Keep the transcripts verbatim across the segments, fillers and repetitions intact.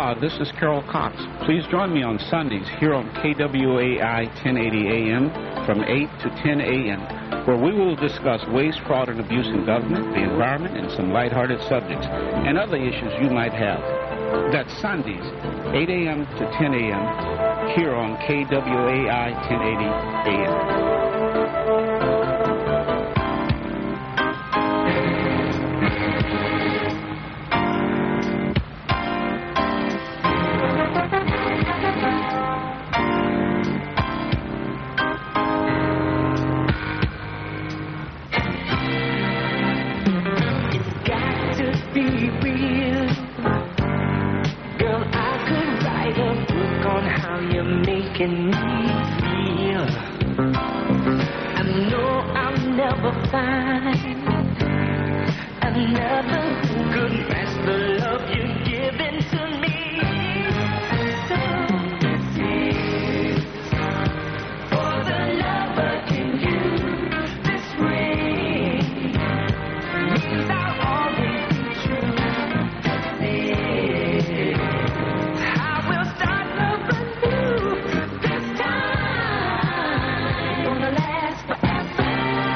Uh, this is Carol Cox. Please join me on Sundays here on K W A I ten eighty A M from eight to ten A M, where we will discuss waste, fraud, and abuse in government, the environment, and some lighthearted subjects, and other issues you might have. That's Sundays, eight A M to ten A M here on K W A I ten eighty A M. Making me feel I know I'll never find another who could match the love you're giving to me. So this is for the lover in you. This ring means I'll always be true. This is I will start loving you. This time gonna last forever.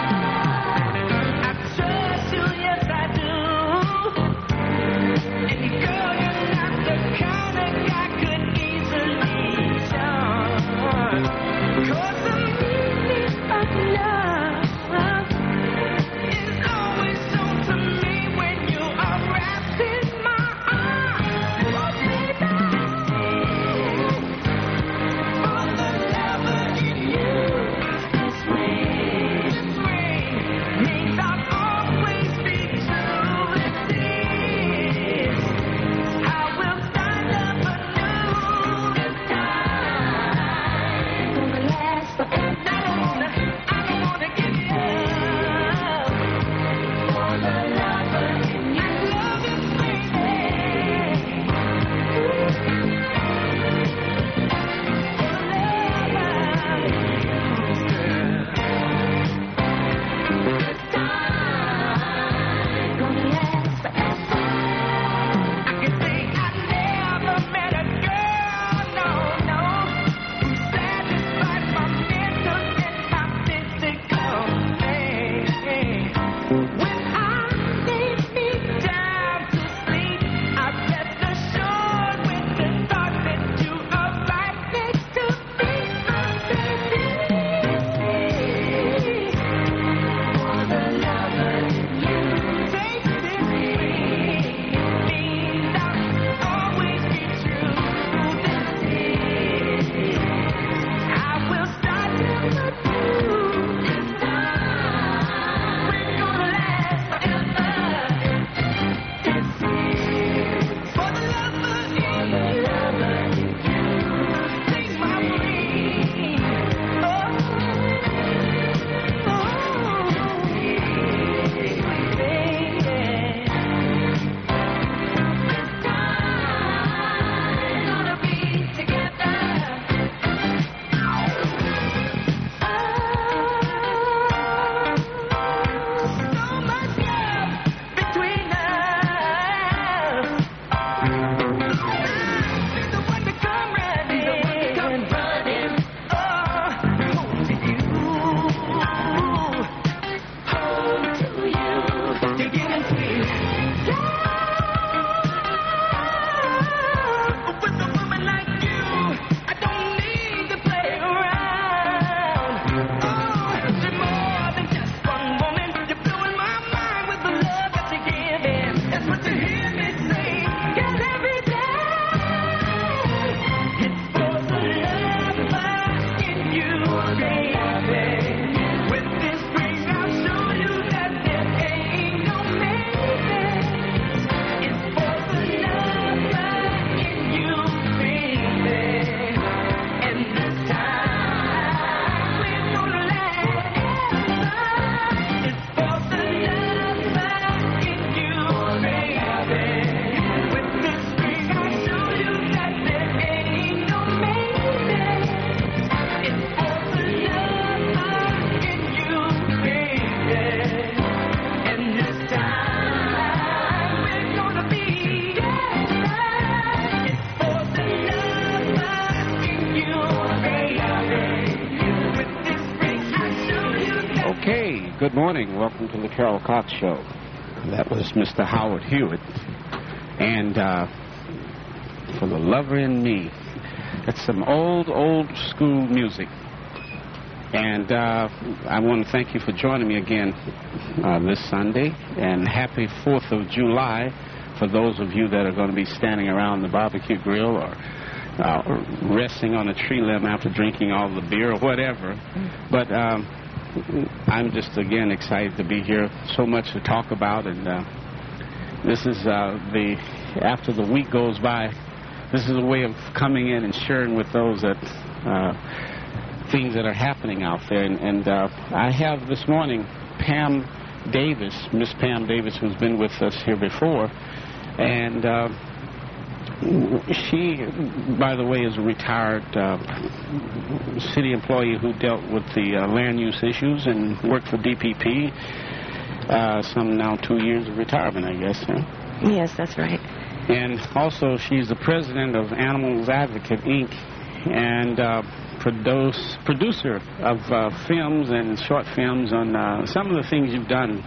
I trust you, yes I do. And girl, you're not the kind of guy could easily charm. 'Cause the meaning of love is always shown to me when you are wrapped in my arms. Oh baby, for the lover in you. This ring, this ring means I'll always be true. This is I will start up anew. This time gonna last forever. I don't wanna, I don't wanna give you up. For the lover in you. I love you, baby. When I good morning. Welcome to the Carol Cox Show. That was Mister Howard Hewitt. And uh, For the Lover in Me. It's some old, old school music. And uh, I want to thank you for joining me again uh, this Sunday. And happy fourth of July for those of you that are going to be standing around the barbecue grill or uh, resting on a tree limb after drinking all the beer or whatever. But um, I'm just, again, excited to be here. So much to talk about. And uh, this is uh, the, after the week goes by, this is a way of coming in and sharing with those that uh, things that are happening out there. And, and uh, I have this morning Pam Davis, Miss Pam Davis, who's been with us here before. And uh, she, by the way, is a retired uh, city employee who dealt with the uh, land use issues and worked for D P P. Uh, some now two years of retirement, I guess. Huh? Yes, that's right. And also, she's the president of Animals Advocate, Incorporated, and uh, produce, producer of uh, films and short films on uh, some of the things you've done.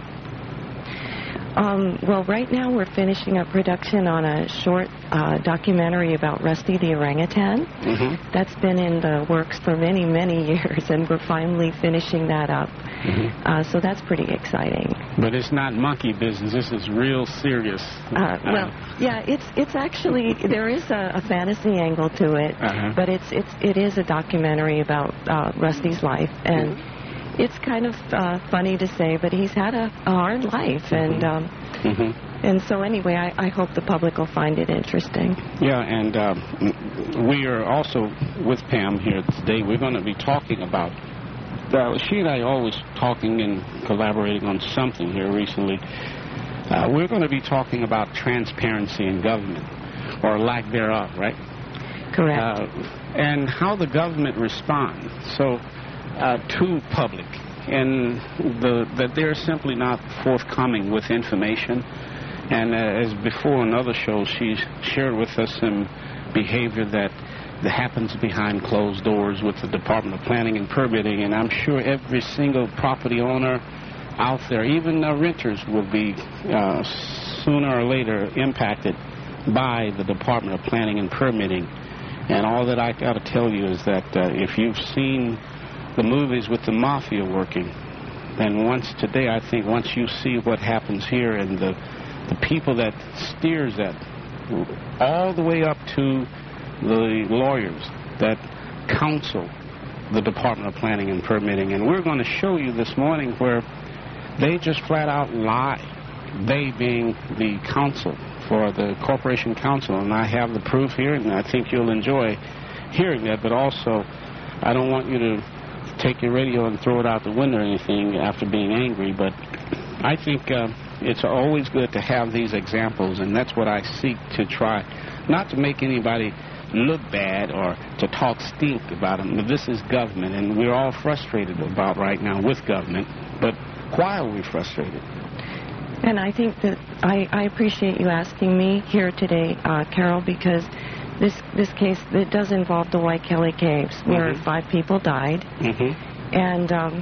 Um, well, right now we're finishing up production on a short uh, documentary about Rusty the orangutan. Mm-hmm. That's been in the works for many, many years, and we're finally finishing that up. Mm-hmm. uh, so that's pretty exciting. But it's not monkey business. This is real serious. Uh, well, yeah, it's it's actually, there is a, a fantasy angle to it, uh-huh. but it's it's it is a documentary about uh, Rusty's life, and mm-hmm. it's kind of uh, funny to say, but he's had a, a hard life, and um, mm-hmm. and so anyway, I, I hope the public will find it interesting. Yeah, and uh, we are also with Pam here today. We're going to be talking about, uh, she and I are always talking and collaborating on something here recently. Uh, we're going to be talking about transparency in government, or lack thereof, right? Correct. Uh, and how the government responds. So. Uh, to public, and the, that they're simply not forthcoming with information. And uh, as before in other shows, she's shared with us some behavior that, that happens behind closed doors with the Department of Planning and Permitting, and I'm sure every single property owner out there, even uh, renters, will be uh, sooner or later impacted by the Department of Planning and Permitting. And all that I got to tell you is that uh, if you've seen the movies with the mafia working, then once today, I think once you see what happens here and the the people that steers that all the way up to the lawyers that counsel the Department of Planning and Permitting, and we're going to show you this morning where they just flat out lie, they being the counsel for the Corporation Counsel, and I have the proof here, and I think you'll enjoy hearing that. But also, I don't want you to take your radio and throw it out the window or anything after being angry, but I think uh, it's always good to have these examples, and that's what I seek to try, not to make anybody look bad or to talk stink about them. This is government, and we're all frustrated about right now with government, but why are we frustrated? And I think that I, I appreciate you asking me here today, uh, Carol, because This this case, it does involve the Waikele Caves, where mm-hmm. five people died. Mm-hmm. And um,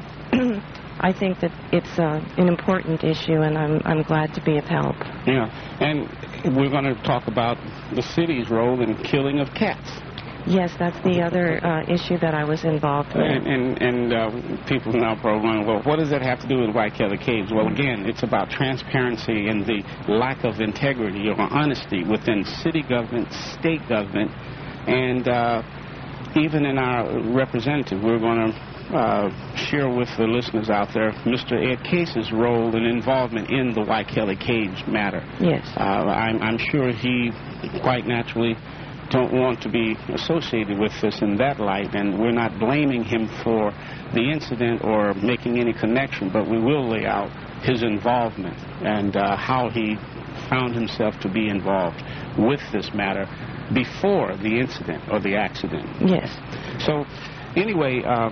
I think that it's uh, an important issue, and I'm, I'm glad to be of help. Yeah, and we're going to talk about the city's role in killing of cats. Yes, that's the other uh, issue that I was involved with. And, and, and uh, people now probably wondering, well, what does that have to do with Waikele Caves? Well, again, it's about transparency and the lack of integrity or honesty within city government, state government, and uh, even in our representative. We're going to uh, share with the listeners out there Mister Ed Case's role and involvement in the Waikele Caves matter. Yes. Uh, I'm, I'm sure he quite naturally don't want to be associated with this in that light, and we're not blaming him for the incident or making any connection, but we will lay out his involvement and uh, how he found himself to be involved with this matter before the incident or the accident. Yes. So anyway, um,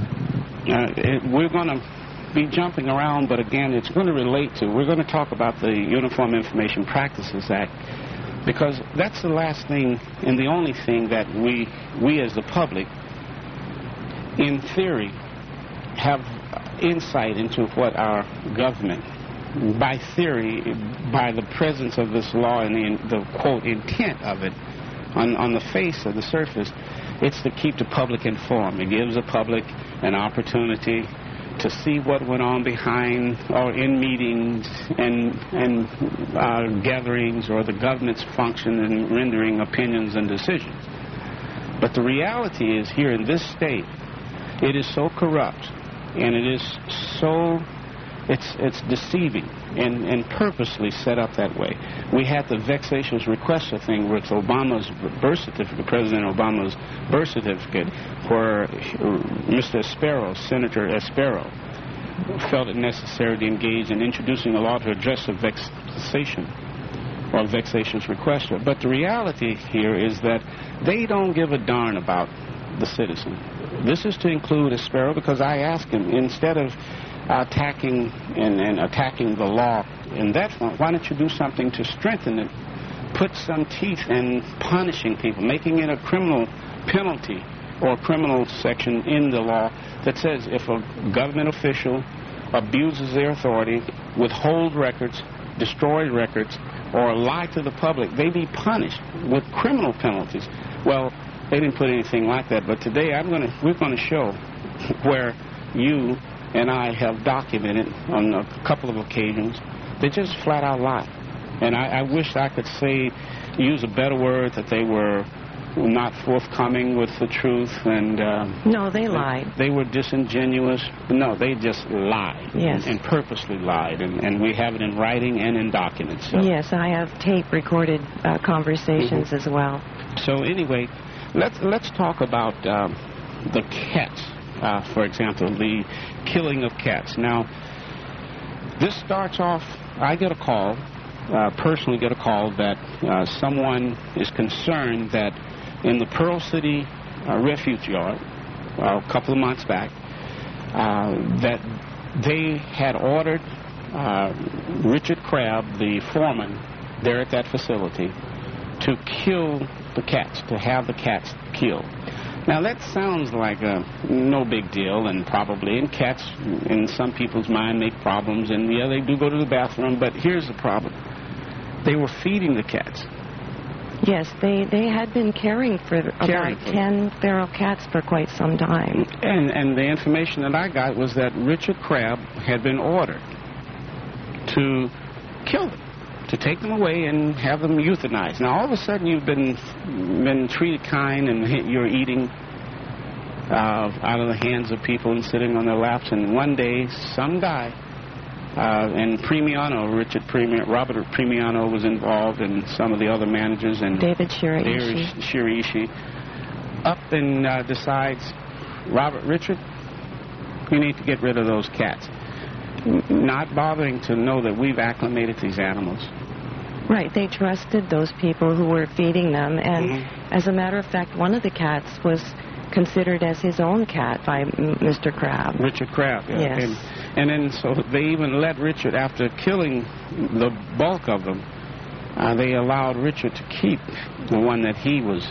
uh, it, we're going to be jumping around, but again, it's going to relate to, we're going to talk about the Uniform Information Practices Act, because that's the last thing and the only thing that we, we as the public, in theory, have insight into what our government, by theory, by the presence of this law and the, the quote, intent of it, on, on the face of the surface, it's to keep the public informed. It gives the public an opportunity to see what went on behind or in meetings and, and uh, gatherings, or the government's function in rendering opinions and decisions. But the reality is, here in this state, it is so corrupt, and it is so, it's it's deceiving and, and purposely set up that way. We had the vexatious requester thing with Obama's birth certificate, President Obama's birth certificate, where Mister Espero, Senator Espero, felt it necessary to engage in introducing a law to address the vexation or vexatious requester. But the reality here is that they don't give a darn about the citizen. This is to include Espero, because I asked him, instead of attacking and, and attacking the law in that front, why don't you do something to strengthen it, put some teeth in punishing people, making it a criminal penalty or criminal section in the law that says if a government official abuses their authority, withhold records, destroy records, or lie to the public, they be punished with criminal penalties. Well, they didn't put anything like that, but today I'm going to we're going to show where you and I have documented on a couple of occasions they just flat out lie. And I, I wish I could say, use a better word, that they were not forthcoming with the truth, and uh, no, they lied. They, they were disingenuous. No, they just lied. Yes. And, and purposely lied, and, and we have it in writing and in documents. So. Yes, I have tape-recorded uh, conversations mm-hmm. as well. So anyway, let's let's talk about um, the cats, uh, for example, the killing of cats. Now, this starts off. I get a call, uh, personally get a call that uh, someone is concerned that in the Pearl City uh, refuge yard, uh, a couple of months back, uh, that they had ordered uh, Richard Crabb, the foreman there at that facility, to kill the cats, to have the cats killed. Now, that sounds like a no big deal, and probably, and cats, in some people's mind, make problems, and yeah, they do go to the bathroom, but here's the problem. They were feeding the cats. Yes, they, they had been caring for caring about for ten feral cats for quite some time. And, and the information that I got was that Richard Crabb had been ordered to kill them, to take them away and have them euthanized. Now, all of a sudden, you've been been treated kind, and you're eating uh, out of the hands of people and sitting on their laps, and one day, some guy, uh, and Premiano, Richard Premiano, Robert Premiano was involved, and some of the other managers, and David Shiraishi, Shiraishi, up and uh, decides, Robert, Richard, you need to get rid of those cats. Not bothering to know that we've acclimated these animals. Right, they trusted those people who were feeding them, and mm-hmm. as a matter of fact, one of the cats was considered as his own cat by Mister Crabb. Richard Crabb, yeah. Yes. And, and then so they even let Richard, after killing the bulk of them, uh, they allowed Richard to keep the one that he was.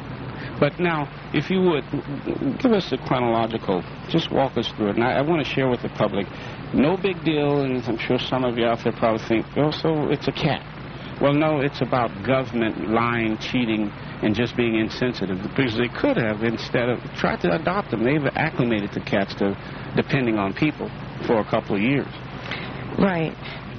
But now, if you would, give us a chronological, just walk us through it. And I, I want to share with the public, no big deal, and I'm sure some of you out there probably think, oh, so it's a cat. Well, no, it's about government lying, cheating, and just being insensitive. Because they could have, instead of, tried to adopt them. They've acclimated the cats to depending on people for a couple of years. Right.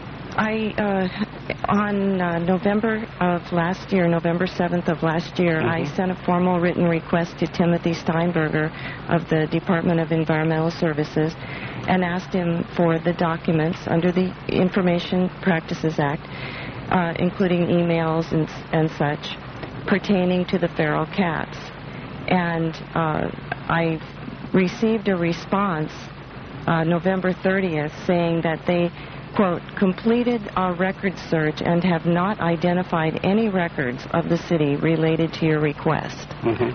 I, uh, on uh, November of last year, November seventh of last year, mm-hmm. I sent a formal written request to Timothy Steinberger of the Department of Environmental Services and asked him for the documents under the Information Practices Act, uh, including emails and, and such, pertaining to the feral cats. And uh, I received a response uh, November thirtieth saying that they, quote, completed our record search and have not identified any records of the city related to your request.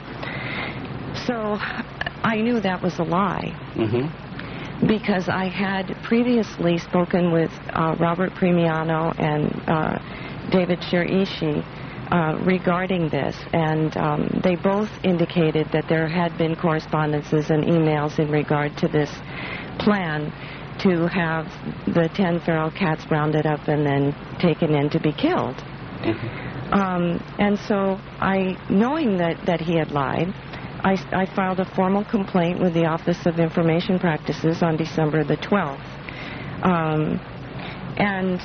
Mm-hmm. So I knew that was a lie. Mm-hmm. Because I had previously spoken with uh, Robert Premiano and uh, David Shiraishi uh, regarding this, and um, they both indicated that there had been correspondences and emails in regard to this plan to have the ten feral cats rounded up and then taken in to be killed. Mm-hmm. Um, and so I, knowing that, that he had lied, I, I filed a formal complaint with the Office of Information Practices on December the twelfth. Um, and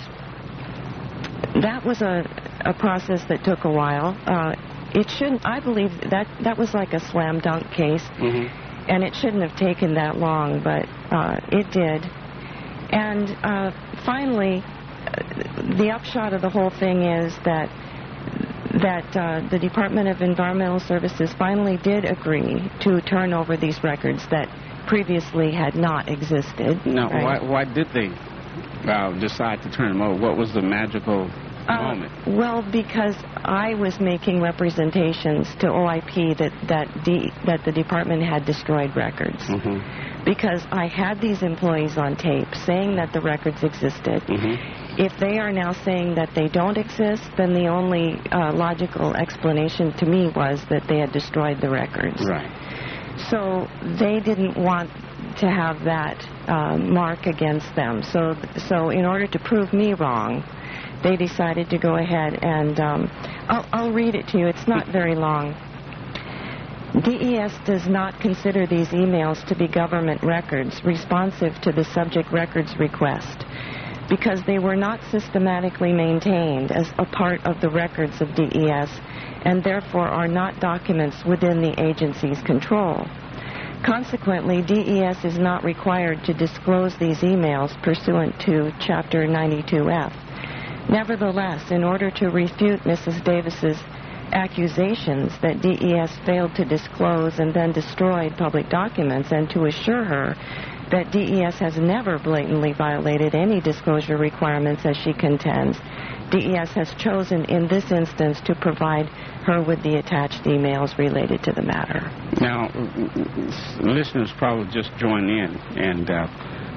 that was a, a process that took a while. Uh, it shouldn't, I believe that that was like a slam dunk case, Mm-hmm. and it shouldn't have taken that long, but uh, it did. And uh, finally, uh, the upshot of the whole thing is that that uh, the Department of Environmental Services finally did agree to turn over these records that previously had not existed. Now, right? why, why did they uh, decide to turn them over? What was the magical Uh, moment? well, because I was making representations to O I P that that, D, that the department had destroyed records. Mm-hmm. Because I had these employees on tape saying that the records existed. Mm-hmm. If they are now saying that they don't exist, then the only uh, logical explanation to me was that they had destroyed the records. Right. So they didn't want to have that uh, mark against them. So, so in order to prove me wrong, they decided to go ahead and um, I'll, I'll read it to you. It's not very long. D E S does not consider these emails to be government records responsive to the subject records request because they were not systematically maintained as a part of the records of D E S and therefore are not documents within the agency's control. Consequently, D E S is not required to disclose these emails pursuant to Chapter ninety-two F. Nevertheless, in order to refute Missus Davis's accusations that D E S failed to disclose and then destroyed public documents and to assure her that D E S has never blatantly violated any disclosure requirements as she contends, D E S has chosen in this instance to provide her with the attached emails related to the matter. Now, listeners probably just joined in, and uh,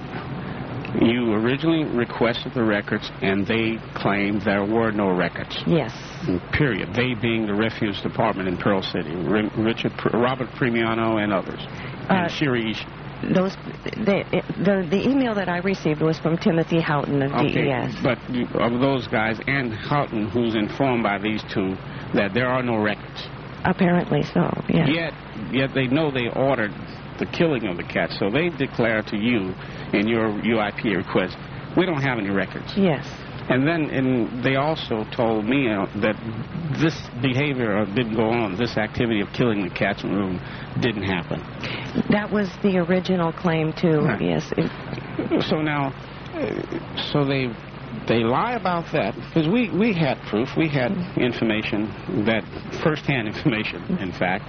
you originally requested the records, and they claimed there were no records. Yes. Period. They being the Refuge Department in Pearl City, R- Richard, Pr- Robert Premiano, and others, and Uh, Sherry Ishi. Those, the, the the email that I received was from Timothy Houghton of Okay, D E S. but you- of those guys and Houghton, who's informed by these two that there are no records. Apparently so, yes. Yet, yet they know they ordered the killing of the cats, so they declare to you in your U I P request, we don't have any records. Yes. And then and they also told me uh, that this behavior uh, didn't go on, this activity of killing the cats in the room didn't happen. That was the original claim, too, Right. yes. It, So now, uh, so they they lie about that, because we, we had proof, we had information, that first-hand information, in fact,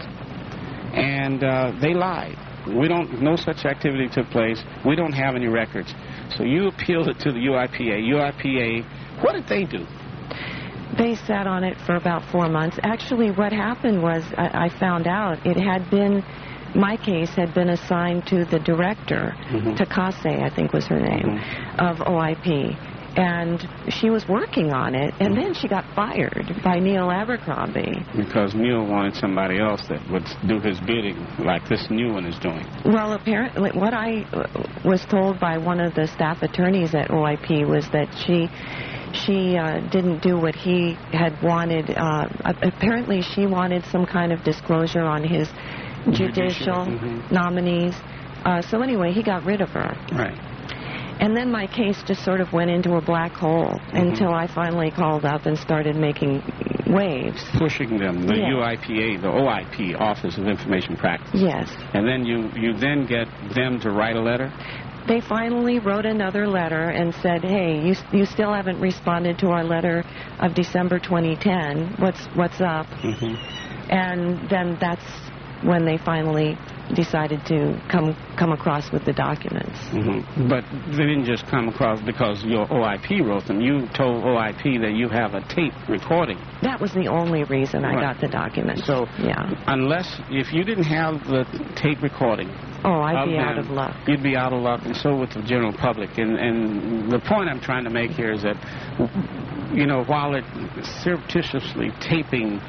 and uh, they lied. We don't, no such activity took place. We don't have any records. So you appealed it to the U I P A. U I P A, what did they do? they sat on it for about four months. Actually, what happened was I, I found out it had been, my case had been assigned to the director, Mhm. Takase, I think was her name, of O I P. And she was working on it, and then she got fired by Neil Abercrombie. Because Neil wanted somebody else that would do his bidding like this new one is doing. Well, apparently, what I uh, was told by one of the staff attorneys at O I P was that she she uh, didn't do what he had wanted. Uh, apparently, she wanted some kind of disclosure on his judicial Mhm. nominees. Uh, so anyway, he got rid of her. Right. And then my case just sort of went into a black hole until I finally called up and started making waves. Pushing them, the Yeah. U I P A, the O I P, Office of Information Practice. Yes. And then you, you then get them to write a letter? They finally wrote another letter and said, hey, you you still haven't responded to our letter of December twenty ten. What's, what's up? Mm-hmm. And then that's when they finally decided to come come across with the documents. Mm-hmm. But they didn't just come across because your O I P wrote them. You told O I P that you have a tape recording. That was the only reason I Right. got the documents. So yeah. unless, if you didn't have the tape recording, Oh, I'd of be out them, of luck. you'd be out of luck, and so would the general public. And, and the point I'm trying to make here is that, you know, while it surreptitiously taping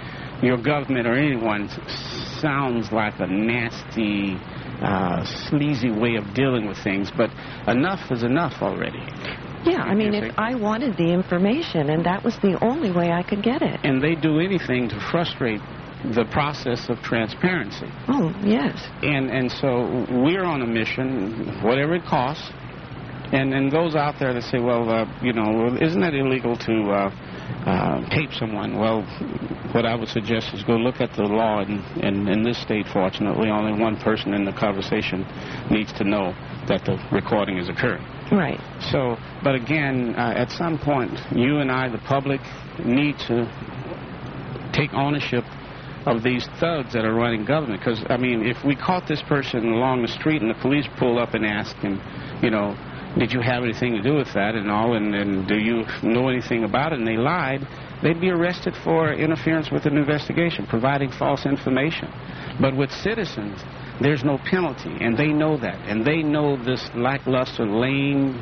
your government or anyone sounds like a nasty, uh, sleazy way of dealing with things, but enough is enough already. Yeah, I mean, if I wanted the information, and that was the only way I could get it. And they do anything to frustrate the process of transparency. Oh, yes. And and so we're on a mission, whatever it costs. And and those out there that say, well, uh, you know, isn't that illegal to uh, uh, tape someone? Well, what I would suggest is go look at the law. And in, in this state, fortunately, only one person in the conversation needs to know that the recording is occurring. Right. So, but again, uh, at some point, you and I, the public, need to take ownership of these thugs that are running government. Because, I mean, if we caught this person along the street and the police pull up and ask him, you know, did you have anything to do with that and all, and, and do you know anything about it, and they lied, they'd be arrested for interference with an investigation, providing false information. But with citizens, there's no penalty, and they know that. And they know this lackluster, lame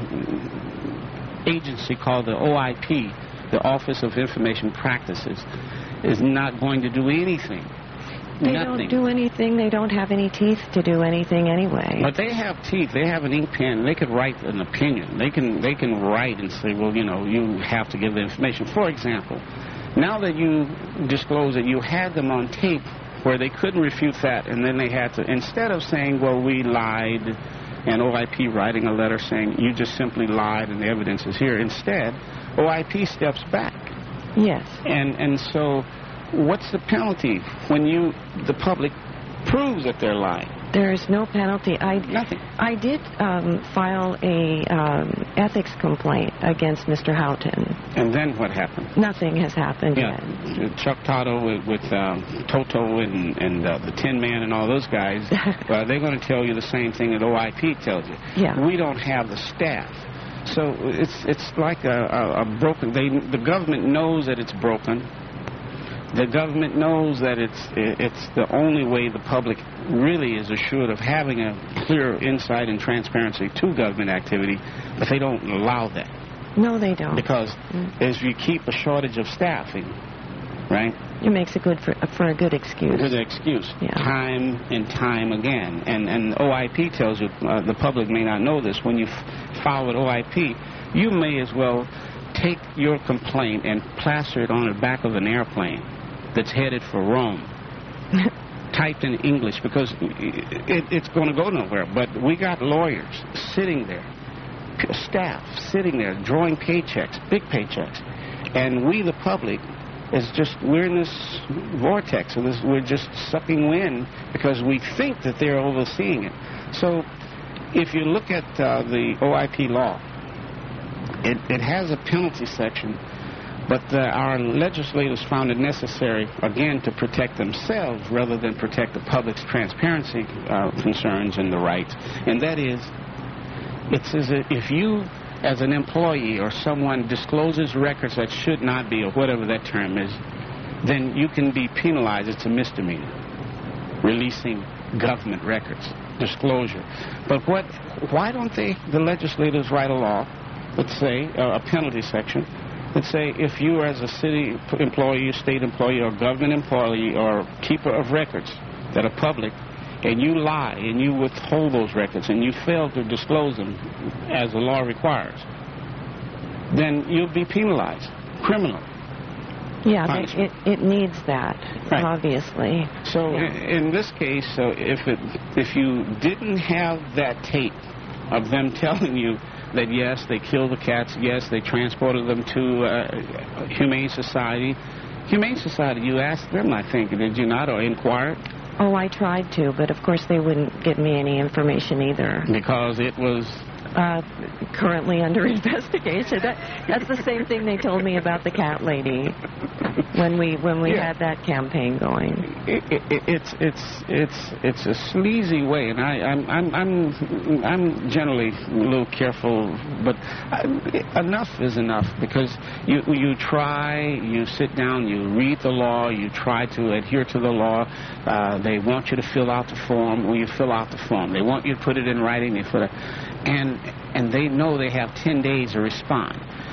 agency called the O I P, the Office of Information Practices, is not going to do anything. They Nothing. don't do anything. They don't have any teeth to do anything anyway. But they have teeth. They have an ink pen. They could write an opinion. They can they can write and say, well, you know, you have to give the information. For example, now that you disclose that you had them on tape where they couldn't refute that, and then they had to, instead of saying, well, we lied, and O I P writing a letter saying you just simply lied and the evidence is here, instead, O I P steps back. Yes. And and so what's the penalty when you, the public, proves that they're lying? There is no penalty. I, Nothing. I did um, file a um, ethics complaint against Mister Houghton. And then what happened? Nothing has happened Yeah, yet. Chuck Toto with, with um, Toto and, and uh, the Tin Man and all those guys, uh, they're going to tell you the same thing that O I P tells you. Yeah. We don't have the staff. So it's it's like a, a, a broken, they, the government knows that it's broken. The government knows that it's it's the only way the public really is assured of having a clear insight and transparency to government activity, but they don't allow that. No, they don't. Because Mm. as you keep a shortage of staffing, right? It makes a good for, for a good excuse. Good excuse. Yeah. Time and time again. And and O I P tells you, uh, the public may not know this, when you f- file with O I P, you may as well take your complaint and plaster it on the back of an airplane that's headed for Rome, typed in English, because it, it's going to go nowhere. But we got lawyers sitting there, p- staff sitting there, drawing paychecks, big paychecks, and we, the public, is just, we're in this vortex, and this, we're just sucking wind because we think that they're overseeing it. So if you look at uh, the O I P law, it, it has a penalty section. But uh, our legislators found it necessary, again, to protect themselves rather than protect the public's transparency uh, concerns and the rights. And that is, it says that if you, as an employee or someone, discloses records that should not be, or whatever that term is, then you can be penalized. It's a misdemeanor, releasing government records, disclosure. But what? Why don't they, the legislators, write a law, let's say, uh, a penalty section, let's say if you as a city employee, state employee, or government employee, or keeper of records that are public, and you lie and you withhold those records and you fail to disclose them as the law requires, then you'll be penalized, criminal. Yeah, they, it, it needs that, Right. obviously. So Yeah. in, in this case, so if it if you didn't have that tape of them telling you that yes, they killed the cats, yes, they transported them to uh, Humane Society. Humane Society, you asked them, I think, did you not, or inquired? Oh, I tried to, but of course they wouldn't give me any information either. Because it was... Uh, currently under investigation. That, that's the same thing they told me about the cat lady when we when we Yeah. had that campaign going. It, it, it's it's it's it's a sleazy way, and I I'm I'm I'm, I'm generally a little careful, but I, enough is enough, because you you try, you sit down, you read the law, you try to adhere to the law. Uh, they want you to fill out the form. Well, you fill out the form. They want you to put it in writing. They put it, and and they know they have ten days to respond.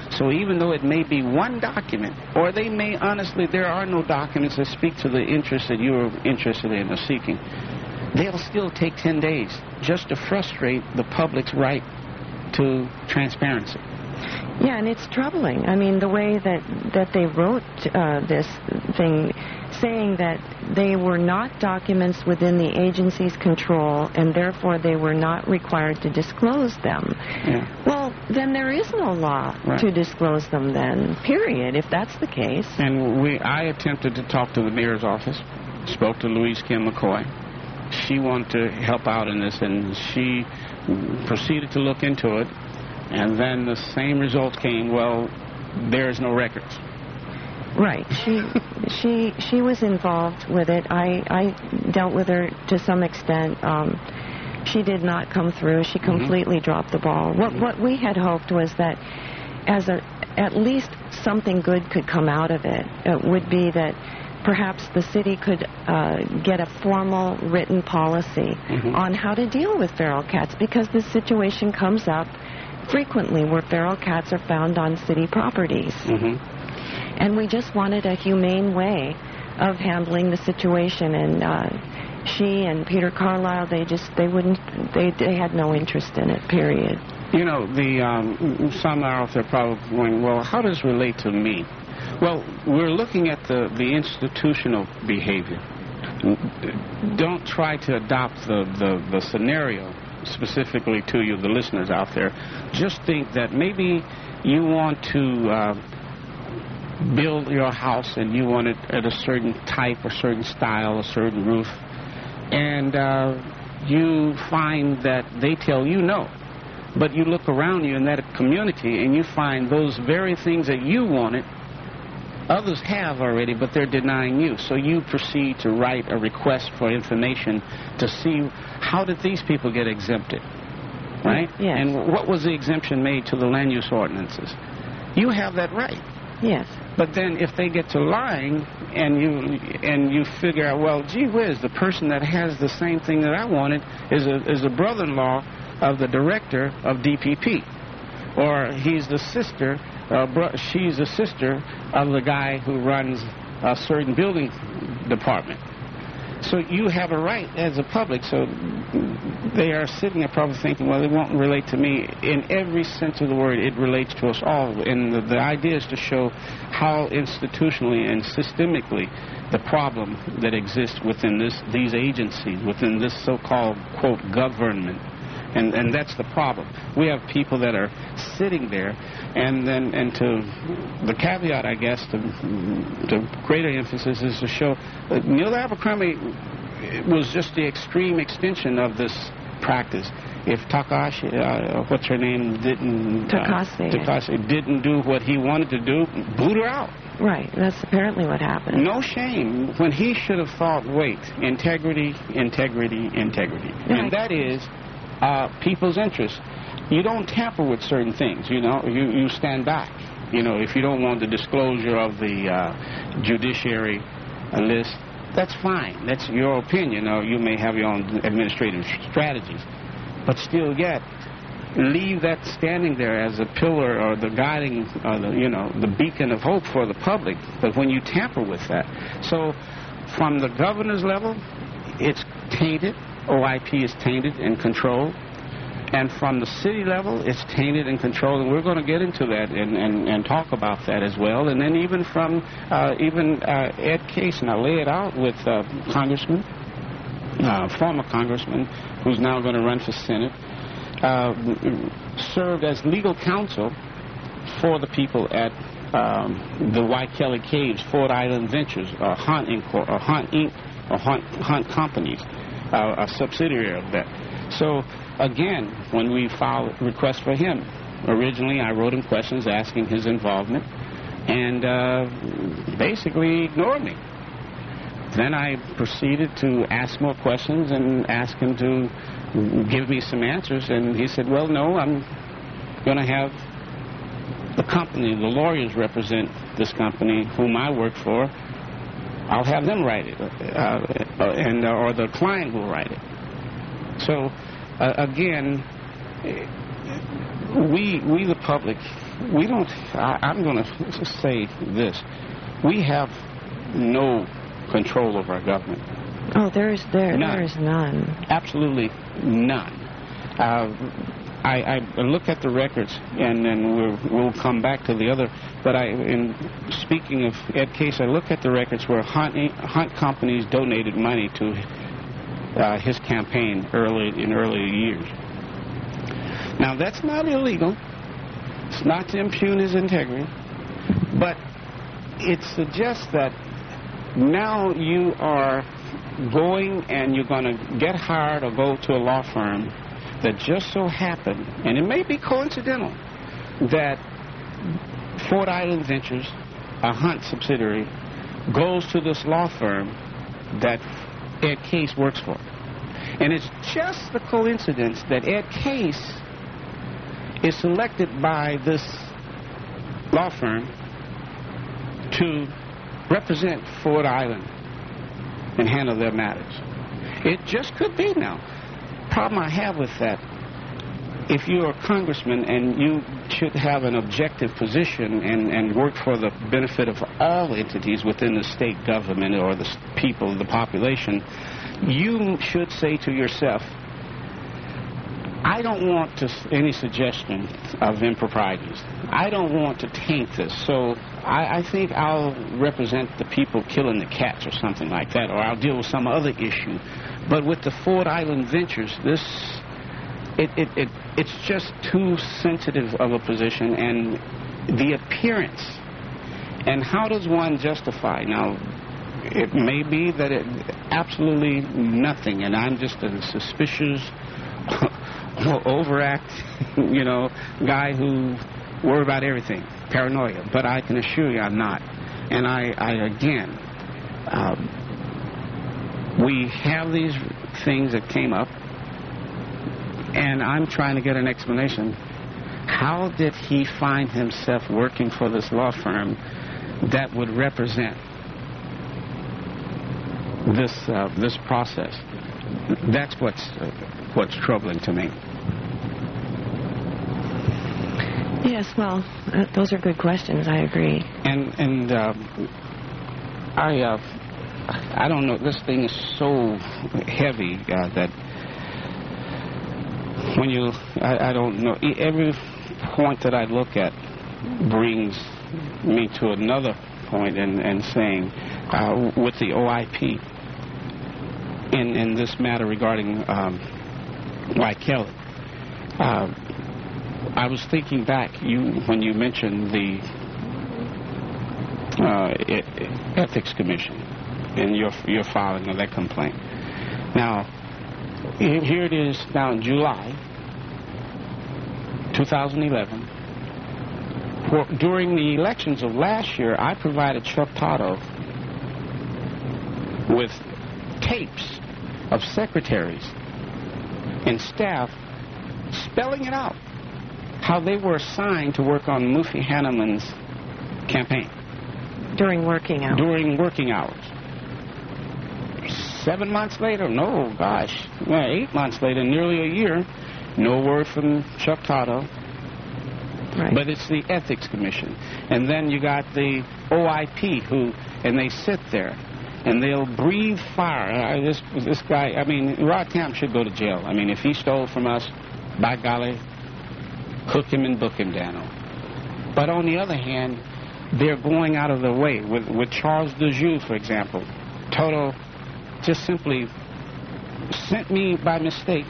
So even though it may be one document, or they may honestly, there are no documents that speak to the interest that you are interested in or seeking, they'll still take ten days just to frustrate the public's right to transparency. Yeah, and it's troubling. I mean, the way that, that they wrote uh, this thing, saying that they were not documents within the agency's control, and therefore they were not required to disclose them. Yeah. Well, then there is no law Right. to disclose them then, period, if that's the case. And we, I attempted to talk to the mayor's office, spoke to Louise Kim McCoy. She wanted to help out in this, and she proceeded to look into it. And then the same results came, well, there's no records. Right. She she she was involved with it. I, I dealt with her to some extent. Um, she did not come through. She completely mm-hmm. dropped the ball. What what we had hoped was that as a at least something good could come out of it. It would be that perhaps the city could uh, get a formal written policy mm-hmm. on how to deal with feral cats, because this situation comes up frequently where feral cats are found on city properties. Mm-hmm. And we just wanted a humane way of handling the situation. And uh, she and Peter Carlisle, they just, they wouldn't, they, they had no interest in it, period. You know, the um, some are out there probably going, well, how does it relate to me? Well, we're looking at the, the institutional behavior. Don't try to adopt the, the, the scenario specifically to you, the listeners out there. Just think that maybe you want to uh, build your house and you want it at a certain type, a certain style, a certain roof, and uh, you find that they tell you no. But you look around you in that community and you find those very things that you wanted, others have already, but they're denying you. So you proceed to write a request for information to see how did these people get exempted, right? Yes. And what was the exemption made to the land use ordinances? You have that right. Yes. But then if they get to lying and you and you figure out, well, gee whiz, the person that has the same thing that I wanted is a, is a brother-in-law of the director of D P P, or he's the sister, uh, bro- she's the sister of the guy who runs a certain building department. So you have a right as a public. So they are sitting there probably thinking, well, it won't relate to me. In every sense of the word, it relates to us all. And the, the idea is to show how institutionally and systemically the problem that exists within this these agencies, within this so-called, quote, government. And and that's the problem. We have people that are sitting there, and then and to the caveat, I guess, to, to greater emphasis is to show that Neil Abercrombie was just the extreme extension of this practice. If Takashi, uh, what's her name, didn't Takase, uh, Takase didn't do what he wanted to do, boot her out. Right. That's apparently what happened. No shame when he should have thought, wait, integrity, integrity, integrity, Right. and that is. Uh, people's interests. You don't tamper with certain things, you know. You, you stand back. You know, if you don't want the disclosure of the uh, judiciary uh, list, that's fine. That's your opinion, or you may have your own administrative strategies. But still yet, leave that standing there as a pillar or the guiding, uh, the, you know, the beacon of hope for the public. But when you tamper with that, so from the governor's level, it's tainted. O I P is tainted and controlled. And from the city level, it's tainted and controlled. And we're going to get into that and, and, and talk about that as well. And then even from uh, even uh, Ed Case, and I lay it out with uh, Congressman, uh, former Congressman, who's now going to run for Senate, uh, served as legal counsel for the people at um, the White Kelly Caves, Fort Island Ventures, or Hunt Incorporated, or Hunt Incorporated, or Hunt, Hunt Companies. Uh, a subsidiary of that. So, again, when we filed requests for him, originally I wrote him questions asking his involvement, and uh, basically ignored me. Then I proceeded to ask more questions and ask him to give me some answers, and he said, well, no, I'm going to have the company, the lawyers represent this company whom I work for. I'll have them write it, uh, and uh, or the client will write it. So, uh, again, we we the public we don't, I, I'm going to say this. We have no control over our government. Oh, there is there None. there is none. Absolutely none. Uh, I, I look at the records, and then we'll, we'll come back to the other. But I, in speaking of Ed Case, I look at the records where hunt, hunt companies donated money to uh, his campaign early in earlier years. Now that's not illegal. It's not to impugn his integrity, but it suggests that now you are going and you're going to get hired or go to a law firm that just so happened, and it may be coincidental, that Ford Island Ventures, a Hunt subsidiary, goes to this law firm that Ed Case works for. And it's just the coincidence that Ed Case is selected by this law firm to represent Ford Island and handle their matters. It just could be now. Problem I have with that, if you're a congressman and you should have an objective position and, and work for the benefit of all entities within the state government or the people, the population, you should say to yourself, I don't want to, any suggestion of improprieties. I don't want to taint this, so I, I think I'll represent the people killing the cats or something like that, or I'll deal with some other issue. But with the Ford Island Ventures, this, it, it, it, it's just too sensitive of a position, and the appearance. And how does one justify? Now, it may be that it absolutely nothing, and I'm just a suspicious, overact, you know, guy who worry about everything, paranoia. But I can assure you I'm not. And I, I again, um, we have these things that came up, and I'm trying to get an explanation. How did he find himself working for this law firm that would represent this uh, this process? That's what's uh, what's troubling to me. Yes, well, uh, those are good questions. I agree. And and uh, I uh, I don't know. This thing is so heavy uh, that when you I, I don't know. Every point that I look at brings me to another point, and and saying uh, with the O I P in in this matter regarding um, Mike Kelly. Uh, I was thinking back, you when you mentioned the uh, it, Ethics Commission and your your filing of that complaint. Now, here it is now in July two thousand eleven. For, during the elections of last year, I provided Chuck Toto with tapes of secretaries and staff spelling it out, how they were assigned to work on Mufi Hanneman's campaign. During working hours. During working hours. Seven months later, no, gosh, well, eight months later, nearly a year, no word from Chuck Toto. Right. But it's the Ethics Commission. And then you got the O I P who, and they sit there, and they'll breathe fire. Uh, this, this guy, I mean, Rod Camp should go to jail. I mean, if he stole from us, by golly, hook him and book him, Dano. But on the other hand, they're going out of their way. With, with Charles DeJoux, for example, Toto just simply sent me by mistake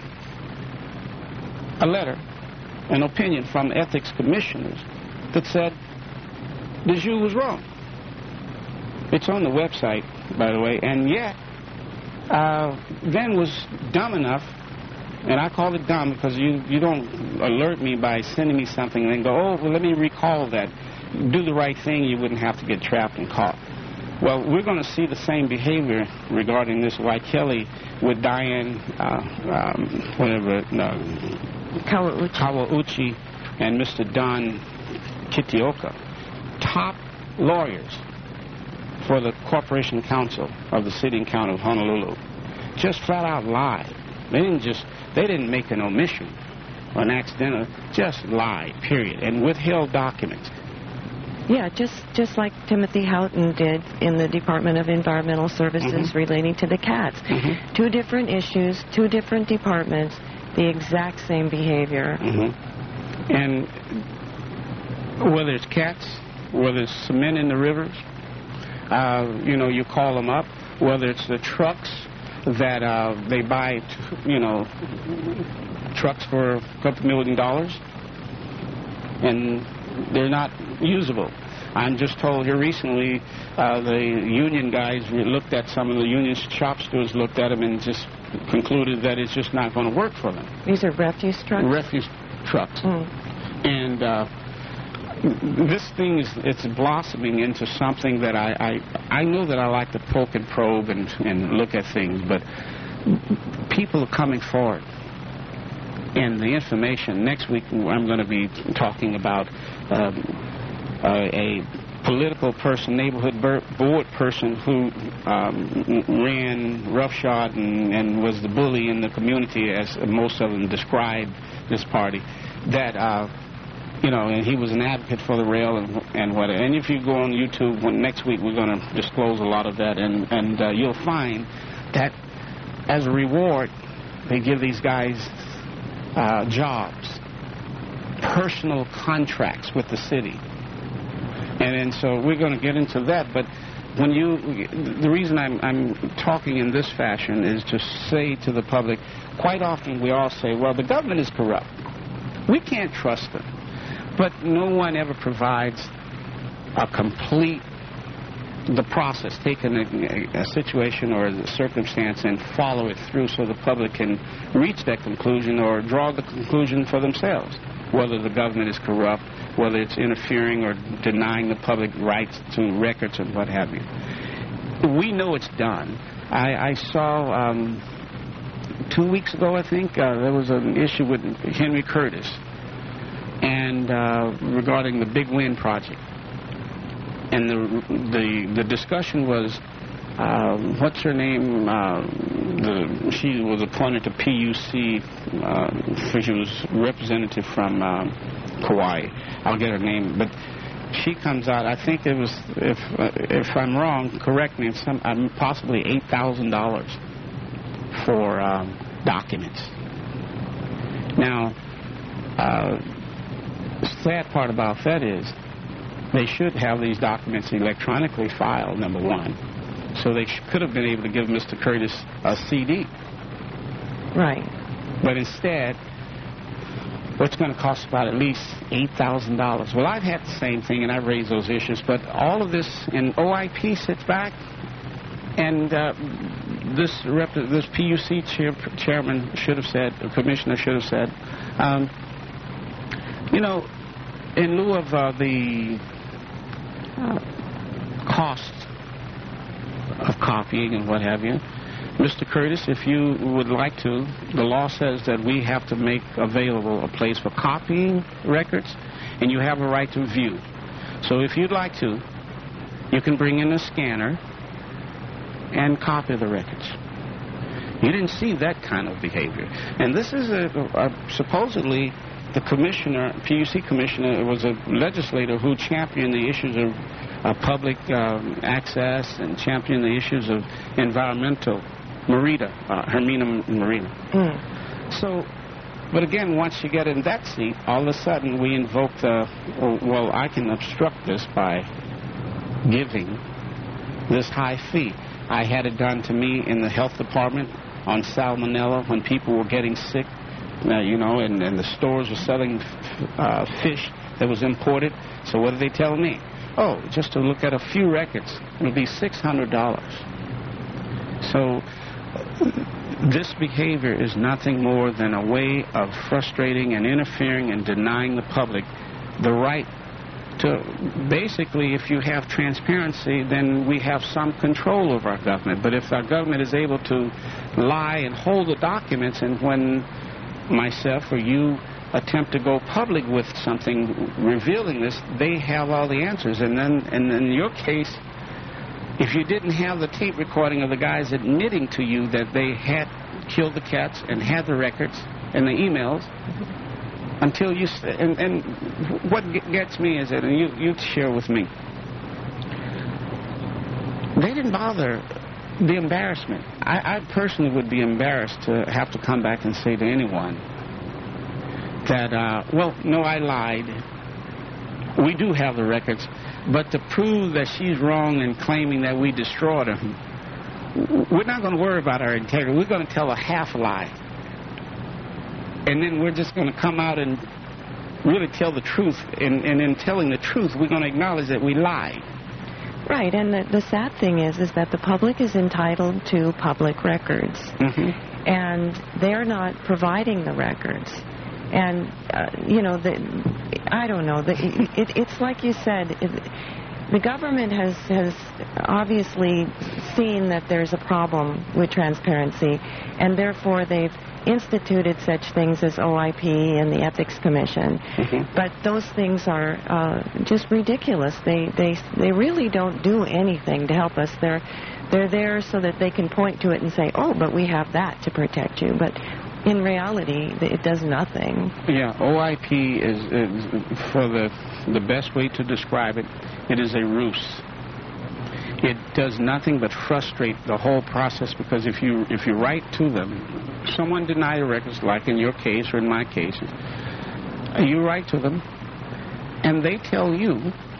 a letter, an opinion from ethics commissioners that said DeJoux was wrong. It's on the website, by the way, and yet uh, then was dumb enough, and I call it dumb because you, you don't alert me by sending me something and then go, oh, well, let me recall that. Do the right thing, you wouldn't have to get trapped and caught. Well, we're going to see the same behavior regarding this White Kelly with Diane, uh, um, whatever, uh, Kawauchi. Kawauchi and Mister Don Kitioka, top lawyers for the Corporation Council of the City and County of Honolulu, just flat out lied. They didn't just, they didn't make an omission an accidental, just lied, period, and withheld documents. Yeah, just just like Timothy Houghton did in the Department of Environmental Services Mm-hmm. relating to the cats. Mm-hmm. Two different issues, two different departments, the exact same behavior. Mm-hmm. And whether it's cats, whether it's cement in the rivers, uh, you know, you call them up, whether it's the trucks that uh, they buy, t- you know, trucks for a couple million dollars, and they're not usable. I'm just told here recently uh, the union guys looked at some of the union shop stewards, looked at them and just concluded that it's just not going to work for them. These are refuse trucks? Refuse trucks. Mm. And uh, this thing is, it's blossoming into something that I, I, I know that I like to poke and probe and, and look at things, but people are coming forward. And the information, next week I'm going to be talking about um, uh, a political person, neighborhood board person who um, ran roughshod and, and was the bully in the community, as most of them described this party, that, uh, you know, and he was an advocate for the rail and, and whatever. And if you go on YouTube, when, next week we're going to disclose a lot of that, and, and uh, you'll find that as a reward, they give these guys Uh, jobs, personal contracts with the city. And, and so we're going to get into that, but when you, the reason I'm, I'm talking in this fashion is to say to the public, quite often we all say, well, the government is corrupt. We can't trust them. But no one ever provides a complete, the process, taking a, a situation or a circumstance and follow it through so the public can reach that conclusion or draw the conclusion for themselves, whether the government is corrupt, whether it's interfering or denying the public rights to records and what have you. We know it's done. I, I saw um, two weeks ago, I think, uh, there was an issue with Henry Curtis and uh, regarding the Big Wind project. And the the the discussion was, uh, what's her name? Uh, the, she was appointed to P U C. Uh, she was representative from uh, Kauai. I'll get her name, but she comes out. I think it was, if uh, if I'm wrong, correct me. It's some um, possibly eight thousand dollars for um, documents. Now, uh, the sad part about that is, they should have these documents electronically filed, number one. So they sh- could have been able to give Mister Curtis a C D. Right. But instead, what's going to cost about at least eight thousand dollars. Well, I've had the same thing, and I've raised those issues. But all of this, and O I P sits back, and uh, this rep- this P U C chair- chairman should have said, the commissioner should have said, um, you know, in lieu of uh, the Uh, cost of copying and what have you, Mister Curtis, if you would like to, the law says that we have to make available a place for copying records, and you have a right to view. So if you'd like to, you can bring in a scanner and copy the records. You didn't see that kind of behavior. And this is a, a supposedly the commissioner, P U C commissioner, was a legislator who championed the issues of uh, public um, access and championed the issues of environmental, Marita, uh, Hermina Marina. Mm. So, but again, once you get in that seat, all of a sudden we invoke the, oh, well, I can obstruct this by giving this high fee. I had it done to me in the health department on salmonella when people were getting sick. Uh, you know, and, and the stores were selling uh, fish that was imported. So what did they tell me? Oh, just to look at a few records, it'll be six hundred dollars. So uh, this behavior is nothing more than a way of frustrating and interfering and denying the public the right to, basically, if you have transparency, then we have some control over our government. But if our government is able to lie and hold the documents, and when myself or you attempt to go public with something revealing this, they have all the answers. And then, and in your case, if you didn't have the tape recording of the guys admitting to you that they had killed the cats and had the records and the emails, until you, s- and, and what g- gets me is that, and you, you share with me, they didn't bother the embarrassment. I, I personally would be embarrassed to have to come back and say to anyone that, uh, well, no, I lied. We do have the records, but to prove that she's wrong in claiming that we destroyed them, we're not going to worry about our integrity. We're going to tell a half lie. And then we're just going to come out and really tell the truth. And, and in telling the truth, we're going to acknowledge that we lied. Right, and the, the sad thing is, is that the public is entitled to public records, Mm-hmm. and they're not providing the records. And, uh, you know, the, I don't know, the, it, it's like you said, it, the government has, has obviously seen that there's a problem with transparency, and therefore they've instituted such things as O I P and the Ethics Commission. Mm-hmm. But those things are uh, just ridiculous. They, they, they really don't do anything to help us. They're, they're there so that they can point to it and say, oh, but we have that to protect you. But in reality, it does nothing. Yeah, O I P is, is, for the the best way to describe it, it is a ruse. It does nothing but frustrate the whole process, because if you if you write to them, someone denied the records, like in your case or in my case, you write to them, and they tell you,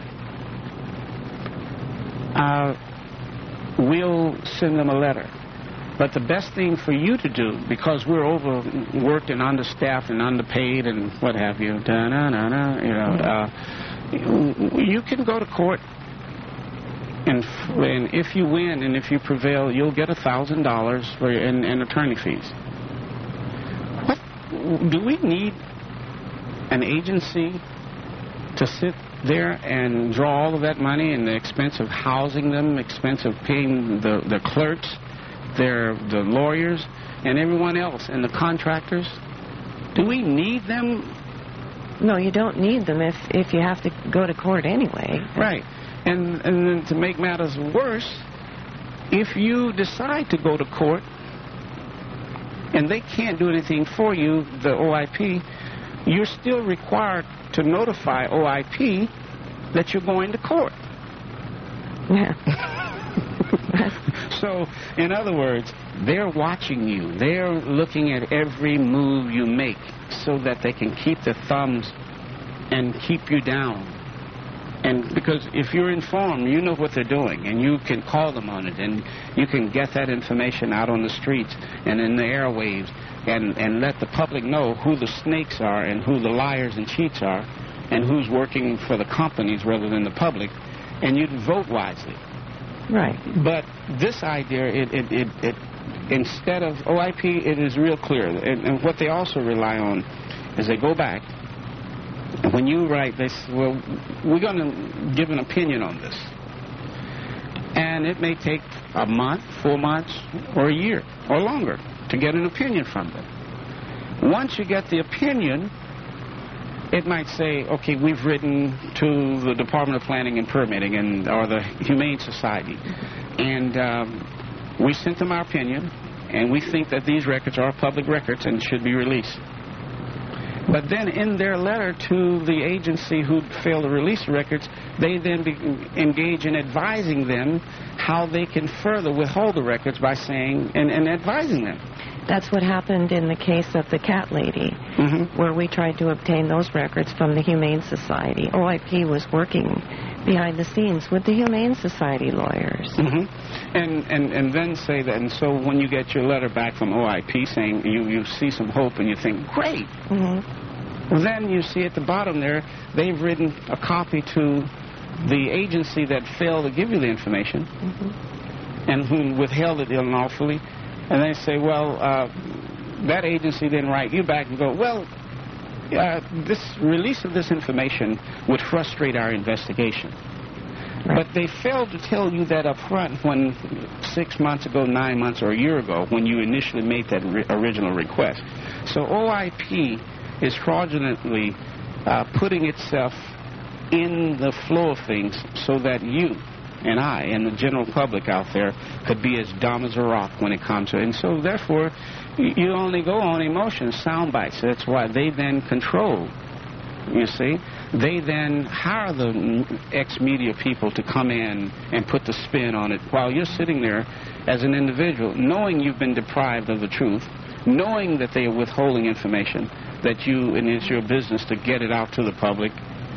uh, we'll send them a letter. But the best thing for you to do, because we're overworked and understaffed and underpaid and what have you, da na na na, you know, uh, you can go to court, and, f- and if you win and if you prevail, you'll get a thousand dollars for in, in attorney fees. What do we need an agency to sit there and draw all of that money and the expense of housing them, expense of paying the the clerks, their the lawyers, and everyone else, and the contractors? Do we need them? No, you don't need them if, if you have to go to court anyway. Right. And, and then to make matters worse, if you decide to go to court and they can't do anything for you, the O I P, you're still required to notify O I P that you're going to court. Yeah. So, in other words, they're watching you. They're looking at every move you make so that they can keep their thumbs and keep you down. And because if you're informed, you know what they're doing, and you can call them on it, and you can get that information out on the streets and in the airwaves, and, and let the public know who the snakes are and who the liars and cheats are, and who's working for the companies rather than the public, and you'd vote wisely. Right. But this idea, it, it, it, it instead of O I P, it is real clear. And, and what they also rely on is they go back, and when you write, they say, well, we're going to give an opinion on this. And it may take a month, four months, or a year, or longer to get an opinion from them. Once you get the opinion, it might say, okay, we've written to the Department of Planning and Permitting and or the Humane Society, and um, we sent them our opinion, and we think that these records are public records and should be released. But then in their letter to the agency who failed to release the records, they then be, engage in advising them how they can further withhold the records by saying and, and advising them. That's what happened in the case of the cat lady, Mm-hmm. where we tried to obtain those records from the Humane Society. O I P was working behind the scenes with the Humane Society lawyers. Mm-hmm. And, and and then say that, and so when you get your letter back from O I P saying you, you see some hope and you think, great. Mm-hmm. Well, then you see at the bottom there, they've written a copy to the agency that failed to give you the information, Mm-hmm. and who withheld it unlawfully. And they say, well, uh, that agency then write you back and go, well, uh, this release of this information would frustrate our investigation. Right. But they failed to tell you that up front when six months ago, nine months, or a year ago, when you initially made that ri- original request. So O I P is fraudulently uh, putting itself in the flow of things so that you and I and the general public out there could be as dumb as a rock when it comes to it. And so, therefore, you only go on emotions, sound bites. That's why they then control. You see? They then hire the ex-media people to come in and put the spin on it while you're sitting there as an individual, knowing you've been deprived of the truth, knowing that they are withholding information, that you, and it's your business to get it out to the public.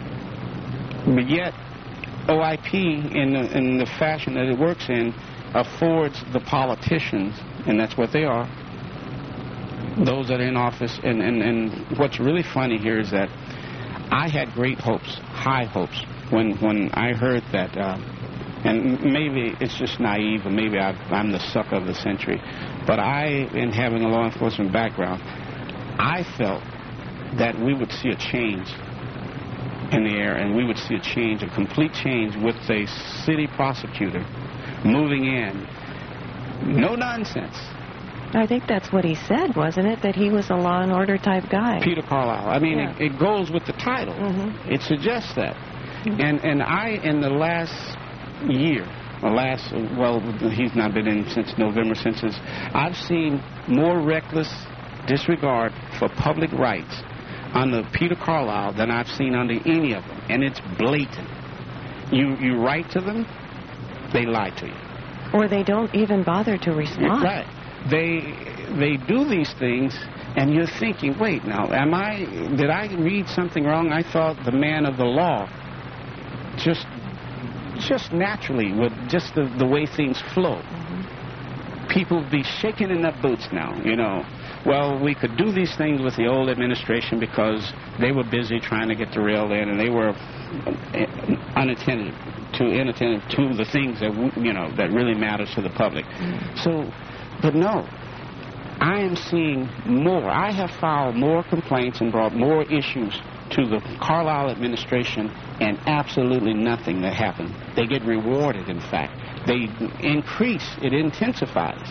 But yet, O I P, in the, in the fashion that it works in, affords the politicians, and that's what they are, those that are in office. And, and, and what's really funny here is that I had great hopes, high hopes, when, when I heard that, uh, and maybe it's just naive, or maybe I've, I'm the sucker of the century, but I, in having a law enforcement background, I felt that we would see a change in the air, and we would see a change, a complete change, with a city prosecutor moving in. No nonsense. I think that's what he said, wasn't it? That he was a law and order type guy. Peter Carlisle. I mean, Yeah. it, it goes with the title. Mm-hmm. It suggests that. And and I, in the last year, or last, well, he's not been in since November, since his, I've seen more reckless disregard for public rights under Peter Carlisle than I've seen under any of them. And it's blatant. You, you write to them, they lie to you. Or they don't even bother to respond. Right. They they do these things, and you're thinking, wait, now, am I, did I read something wrong? I thought the man of the law just just naturally, with just the, the way things flow, mm-hmm. people be shaking in their boots now, you know. Well, we could do these things with the old administration because they were busy trying to get the rail in, and they were unattended to, inattentive to the things that, you know, that really matters to the public. Mm-hmm. So, but no, I am seeing more. I have filed more complaints and brought more issues to the Carlisle administration, and absolutely nothing that happened. They get rewarded, in fact. They increase, it intensifies.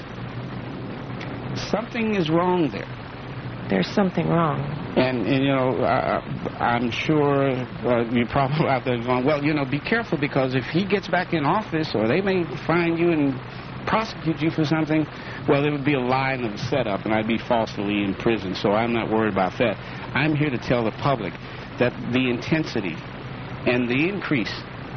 Something is wrong there. There's something wrong. And, and you know, uh, I'm sure uh, you probably out there going, well, you know, be careful, because if he gets back in office, or they may find you and prosecute you for something, well, there would be a line of setup, and I'd be falsely in prison, so I'm not worried about that. I'm here to tell the public that the intensity and the increase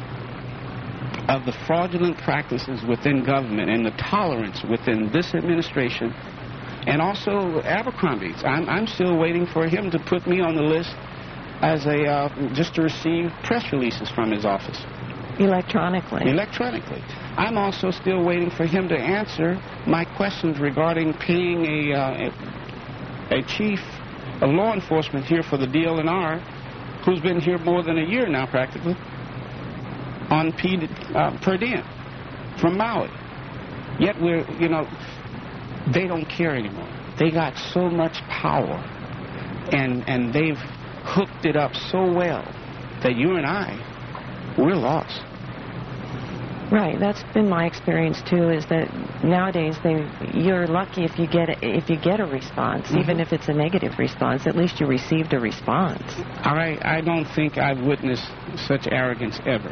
of the fraudulent practices within government and the tolerance within this administration, and also Abercrombie's. I'm, I'm still waiting for him to put me on the list as a, uh, just to receive press releases from his office. Electronically. Electronically. I'm also still waiting for him to answer my questions regarding paying a, uh, a, a chief of law enforcement here for the D L N R, who's been here more than a year now, practically, on P, uh, per diem from Maui. Yet we're, you know, they don't care anymore. They got so much power, and and they've hooked it up so well that you and I, we're lost. Right, that's been my experience too. Is that nowadays they, you're lucky if you get a, if you get a response, mm-hmm. even if it's a negative response. At least you received a response. All right, I don't think I've witnessed such arrogance ever.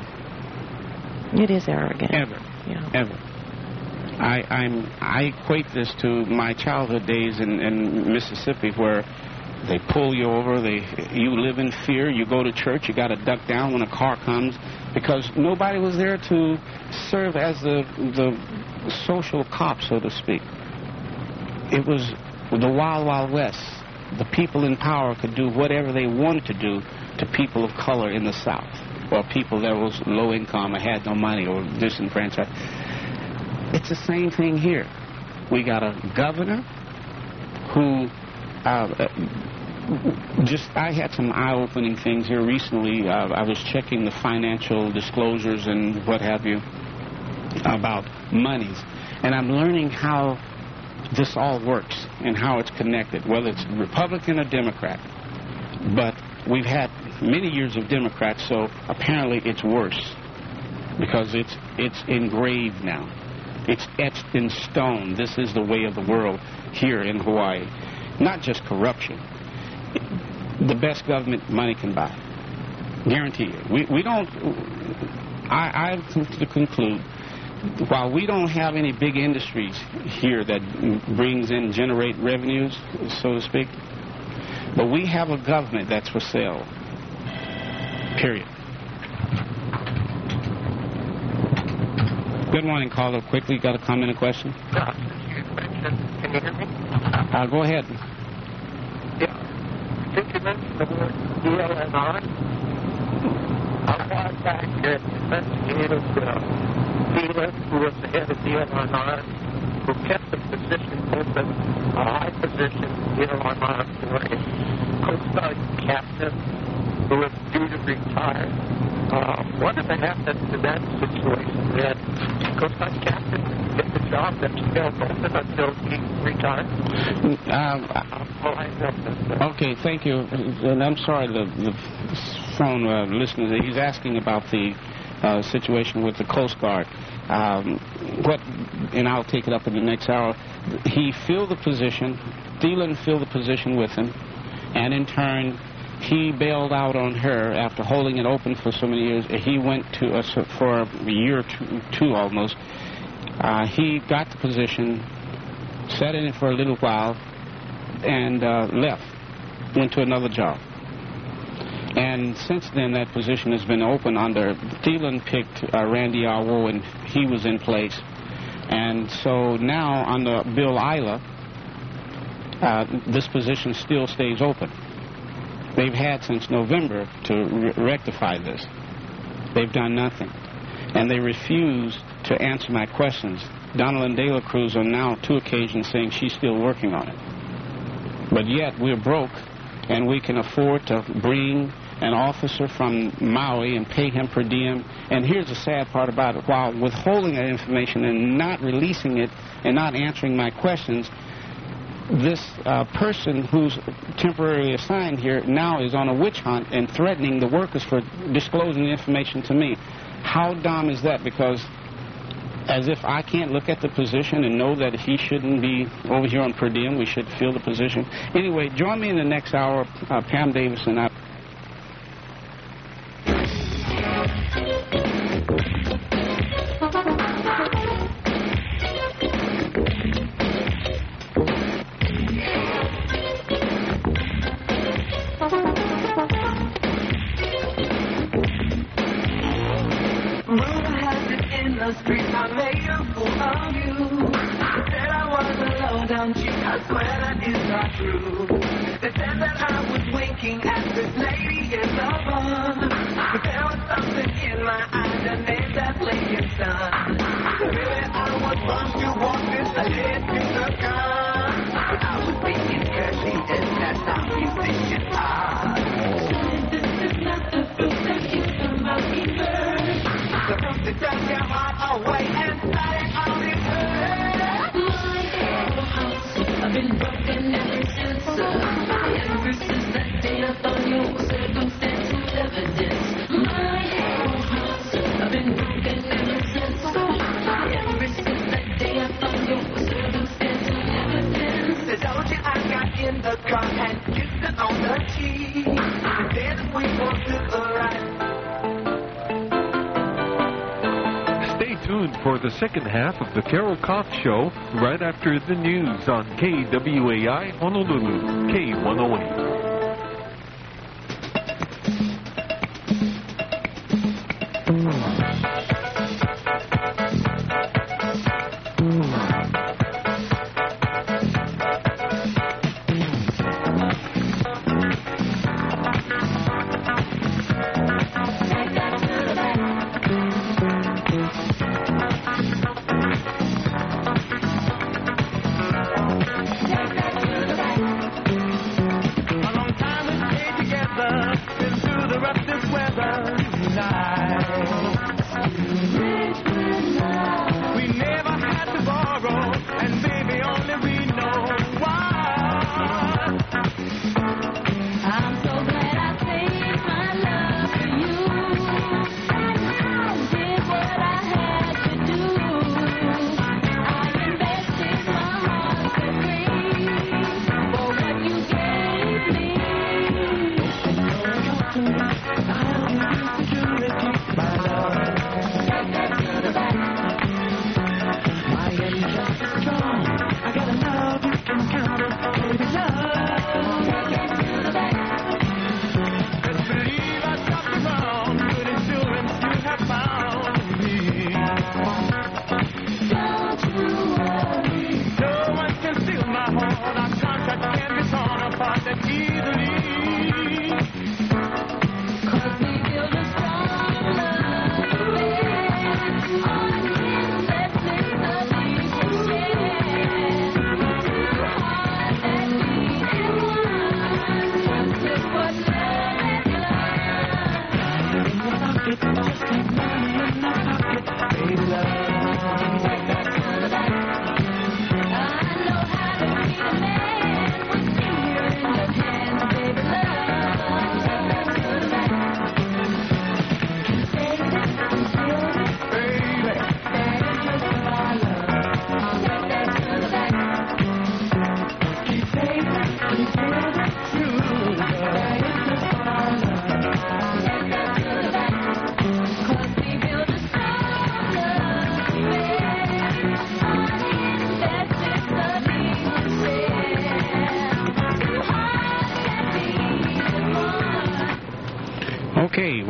It is arrogant. Ever, yeah. ever. I I'm I equate this to my childhood days in, in Mississippi, where they pull you over, they you live in fear, you go to church, you got to duck down when a car comes, because nobody was there to serve as the the social cop, so to speak. It was the Wild Wild West. The people in power could do whatever they wanted to do to people of color in the South, or people that was low income or had no money or disenfranchised. It's the same thing here. We got a governor who uh, just, I had some eye-opening things here recently. Uh, I was checking the financial disclosures and what have you about monies, and I'm learning how this all works and how it's connected, whether it's Republican or Democrat. But we've had many years of Democrats, so apparently it's worse, because it's it's engraved now. It's etched in stone. This is the way of the world here in Hawaii. Not just corruption. The best government money can buy. Guarantee you. We, we don't... I, I've come to conclude, while we don't have any big industries here that brings in, generate revenues, so to speak, but we have a government that's for sale. Period. Good morning, caller. Quickly, got a comment or question? Uh, Can you hear me? Uh, go ahead. Yeah. Did you mention the word D L N R? A while back, you investigated uh, Thielen, who was the head of D L N R, who kept the position open, a high position in D L N R for a Coast Guard captain who was due to retire. Uh, whatever happened to that situation? Did Coast Guard captain get the job that held open until he retired? Um, Well, I know that. okay, thank you. And I'm sorry, the, the phone uh, listener, he's asking about the uh, situation with the Coast Guard. Um, what, and I'll take it up in the next hour. He filled the position, Thielen filled the position with him, and in turn, he bailed out on her after holding it open for so many years. He went to us for a year or two, two almost. Uh, he got the position, sat in it for a little while, and uh, left, went to another job. And since then, that position has been open under, Thielen picked uh, Randy Arwo, and he was in place. And so now, under Bill Isla, uh, this position still stays open. They've had since November to re rectify this. They've done nothing. And they refuse to answer my questions. Donald and De La Cruz on now two occasions saying she's still working on it. But yet we're broke, and we can afford to bring an officer from Maui and pay him per diem. And here's the sad part about it. While withholding that information and not releasing it and not answering my questions, this uh, person who's temporarily assigned here now is on a witch hunt and threatening the workers for disclosing the information to me. How dumb is that? Because as if I can't look at the position and know that he shouldn't be over here on per diem, we should fill the position. Anyway, join me in the next hour. Uh, Pam Davis and I. The streets, I made a fool of you. They said I was a low-down cheat, I swear that is not true. They said that I was winking at this lady in the bar, but there was something in my eyes that made that lady stun. Really, I was supposed to walk this ahead to the car, but I was being curtsy, and that's how musicians are. This is not the fruit that you come out here. So come to take your heart away and starting on it. My whole house, I've been broken ever since. Uh, ever since that day I found your circumstantial evidence. My whole house, I've been broken ever since. Uh, ever since that day I found your circumstantial evidence. I told you I got in the car and kissed it on the cheek. And then we walked to the right. Tuned for the second half of the Carol Koff Show right after the news on K W A I Honolulu, K one oh eight. Take that to the back.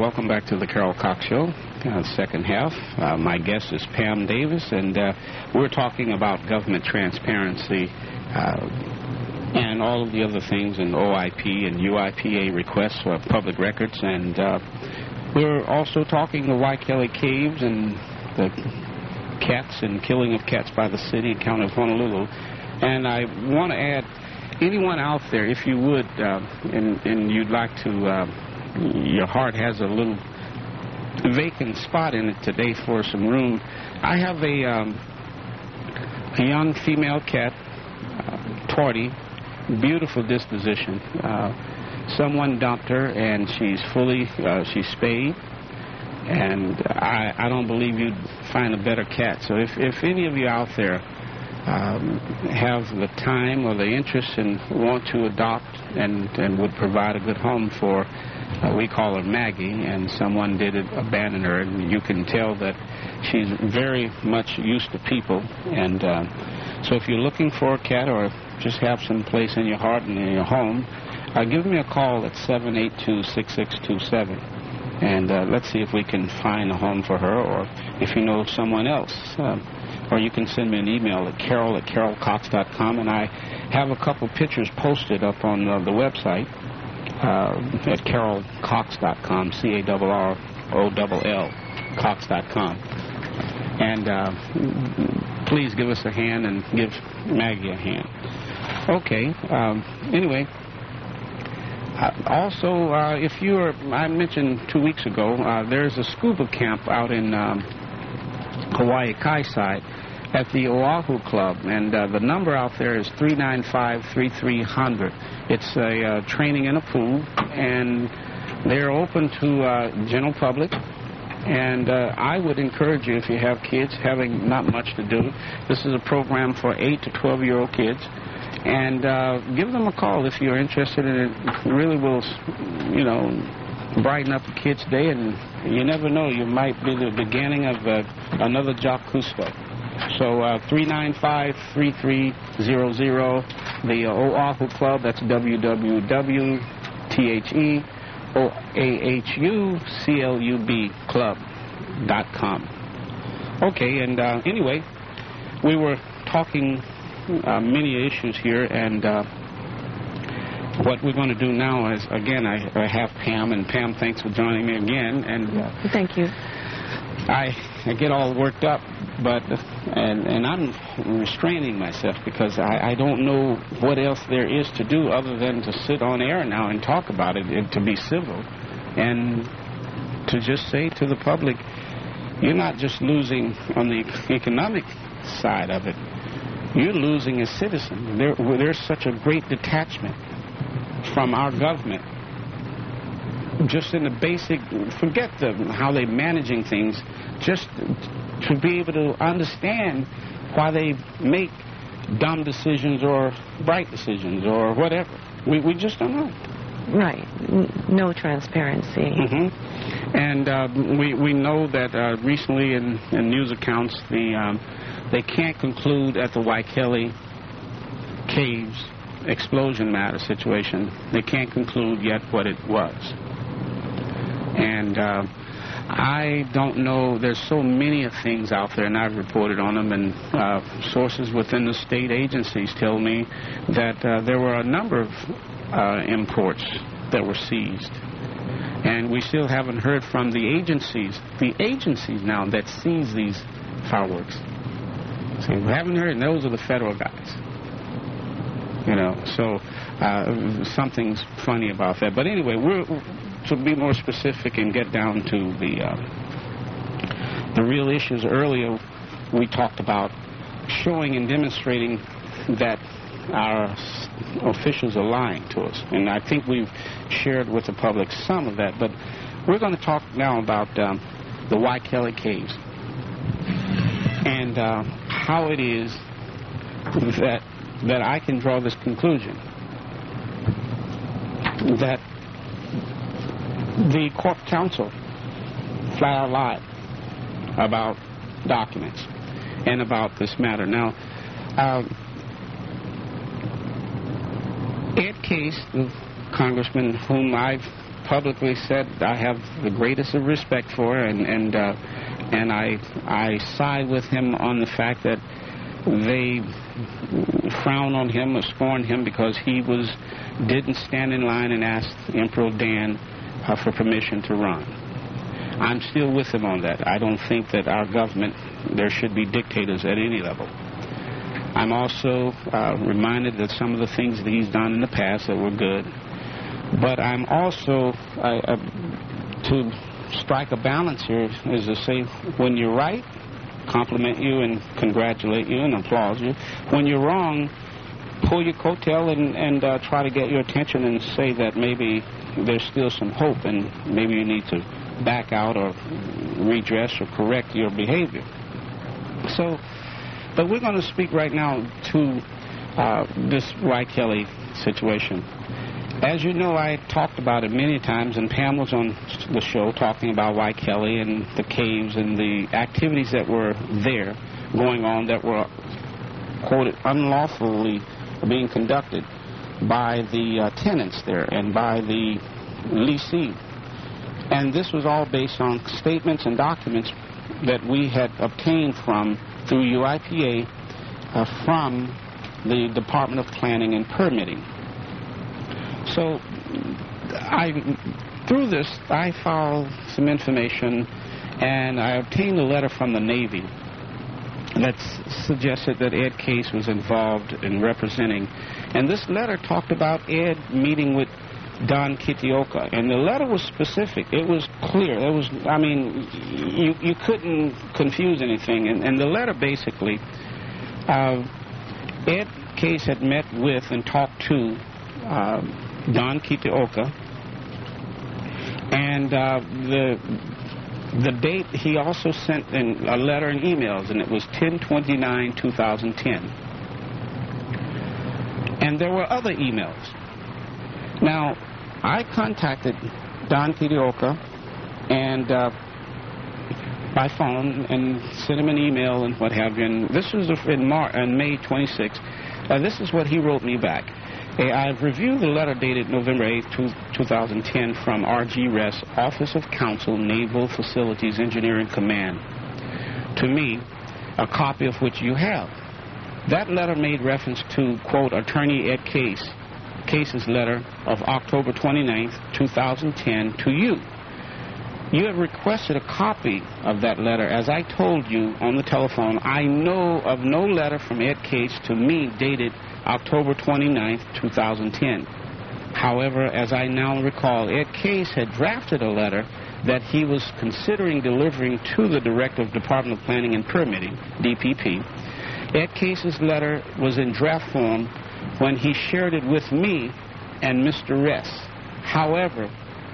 welcome back to the Carol Cox Show, uh, second half. Uh, my guest is Pam Davis, and uh, we're talking about government transparency uh, and all of the other things in O I P and U I P A requests for public records. And uh, we're also talking the Waikele Caves and the cats and killing of cats by the city and county of Honolulu. And I want to add, anyone out there, if you would, uh, and, and you'd like to, uh, your heart has a little vacant spot in it today for some room. I have a, um, a young female cat, uh, Torty, beautiful disposition. Uh, someone dumped her, and she's fully, uh, she's spayed. And I, I don't believe you'd find a better cat. So if, if any of you out there um, have the time or the interest and want to adopt and, and would provide a good home for, uh, we call her Maggie, and someone did abandon her, and you can tell that she's very much used to people. And uh, so if you're looking for a cat or just have some place in your heart and in your home, uh, give me a call at seven eight two, six six two seven. And uh, let's see if we can find a home for her, or if you know someone else. Uh, or you can send me an email at carol at carol cox dot com, and I have a couple pictures posted up on uh, the website uh, at carol cox dot com, C A R R O L L, cox dot com. And uh, please give us a hand and give Maggie a hand. Okay, um, anyway. Uh, also, uh, if you're, I mentioned two weeks ago, uh, there's a scuba camp out in um, Hawaii Kai side at the Oahu Club, and uh, the number out there is three nine five, three three zero zero. It's a uh, training in a pool, and they're open to uh, general public. And uh, I would encourage you, if you have kids having not much to do, this is a program for eight to twelve-year-old kids. And uh, give them a call if you're interested in it. It really will, you know, brighten up the kids' day, and you never know, you might be the beginning of uh, another Jacques Cousteau. So uh, three nine five, three three zero zero, the uh, Oahu Club, that's w w w dot t h e o a h u c l u b club dot com. Okay, and uh, anyway, we were talking Uh, many issues here, and uh, what we're going to do now is, again, I, I have Pam, and Pam, thanks for joining me again. And uh, thank you. I, I get all worked up, but and and I'm restraining myself because I, I don't know what else there is to do other than to sit on air now and talk about it, and to be civil, and to just say to the public, you're not just losing on the economic side of it. You're losing as citizens. There, there's such a great detachment from our government. Just in the basic, forget the, how they're managing things, just to be able to understand why they make dumb decisions or bright decisions or whatever. We, we just don't know. Right. N- no transparency. Mm-hmm. And uh, we, we know that uh, recently in, in news accounts, the... Um, They can't conclude at the Waikele Caves explosion matter situation. They can't conclude yet what it was. And uh, I don't know. There's so many things out there, and I've reported on them, and uh, sources within the state agencies tell me that uh, there were a number of uh, imports that were seized. And we still haven't heard from the agencies, the agencies now that seize these fireworks. See, we haven't heard, and those are the federal guys. You know, so uh, something's funny about that. But anyway, we're, to be more specific and get down to the uh, the real issues. Earlier, we talked about showing and demonstrating that our officials are lying to us, and I think we've shared with the public some of that. But we're going to talk now about um, the Waikele Caves and uh, how it is that that I can draw this conclusion that the Corp Council flat out lied about documents and about this matter. Now, uh, Ed Case, the congressman whom I've publicly said I have the greatest of respect for, and and uh, and I I side with him on the fact that they frown on him or scorn him because he was didn't stand in line and ask Emperor Dan uh, for permission to run. I'm still with him on that. I don't think that our government, there should be dictators at any level. I'm also uh, reminded that some of the things that he's done in the past that were good. But I'm also, uh, uh, to strike a balance here, is to say, when you're right, compliment you and congratulate you and applaud you. When you're wrong, pull your coattail and, and uh, try to get your attention and say that maybe there's still some hope and maybe you need to back out or redress or correct your behavior. So, but we're going to speak right now to uh, this Y. Kelly situation. As you know, I talked about it many times, and Pam was on the show talking about Y. Kelly and the caves and the activities that were there going on that were, quoted, unlawfully being conducted by the uh, tenants there and by the leasee. And this was all based on statements and documents that we had obtained from, through U I P A, uh, from the Department of Planning and Permitting. So, I, through this, I found some information, and I obtained a letter from the Navy that suggested that Ed Case was involved in representing. And this letter talked about Ed meeting with Don Kitioka, and the letter was specific. It was clear. There was, I mean, you you couldn't confuse anything. And, and the letter basically, uh, Ed Case had met with and talked to uh, Don Kitioka, and uh, the the date, he also sent in a letter and emails, and it was ten twenty-nine two thousand ten. And there were other emails. Now, I contacted Don Kitioka and uh, by phone and sent him an email and what have you. And this was in Mar- on May twenty-sixth. Uh, this is what he wrote me back. Uh, I've reviewed the letter dated November eighth, two thousand ten from R G R E S, Office of Counsel, Naval Facilities Engineering Command. To me, a copy of which you have. That letter made reference to, quote, Attorney Ed Case, Case's letter of October twenty-ninth, two thousand ten to you. You have requested a copy of that letter. As I told you on the telephone, I know of no letter from Ed Case to me dated October twenty-ninth, two thousand ten. However, as I now recall, Ed Case had drafted a letter that he was considering delivering to the Director of Department of Planning and Permitting, D P P. Ed Case's letter was in draft form when he shared it with me and Mister Ress. However,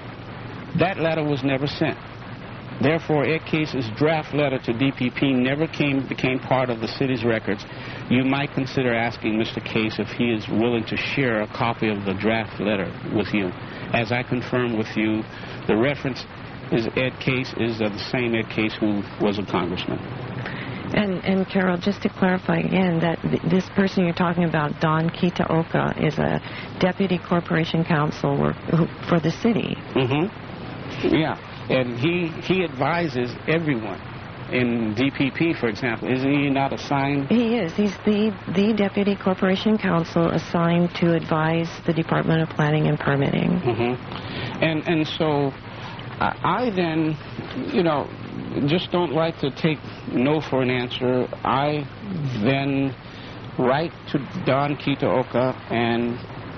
that letter was never sent. Therefore, Ed Case's draft letter to D P P never came, became part of the city's records. You might consider asking Mister Case if he is willing to share a copy of the draft letter with you. As I confirmed with you, the reference is Ed Case is uh, the same Ed Case who was a congressman. And, and Carol, just to clarify again, that th- this person you're talking about, Don Kitioka, is a deputy corporation counsel work, who, for the city. Mm-hmm. Yeah, and he he advises everyone in D P P, for example. Isn't he not assigned? He is. He's the, the deputy corporation counsel assigned to advise the Department of Planning and Permitting. Mm-hmm. And, and so I, I then, you know, just don't like to take no for an answer. I then write to Don Kitioka and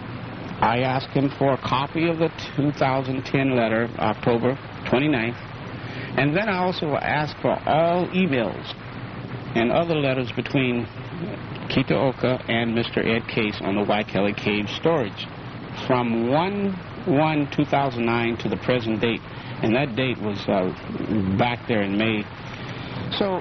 I ask him for a copy of the two thousand ten letter, October twenty-ninth. And then I also ask for all emails and other letters between Kitioka and Mister Ed Case on the Y. Kelly Cave storage from one one two thousand nine to the present date. And that date was uh, back there in May. So,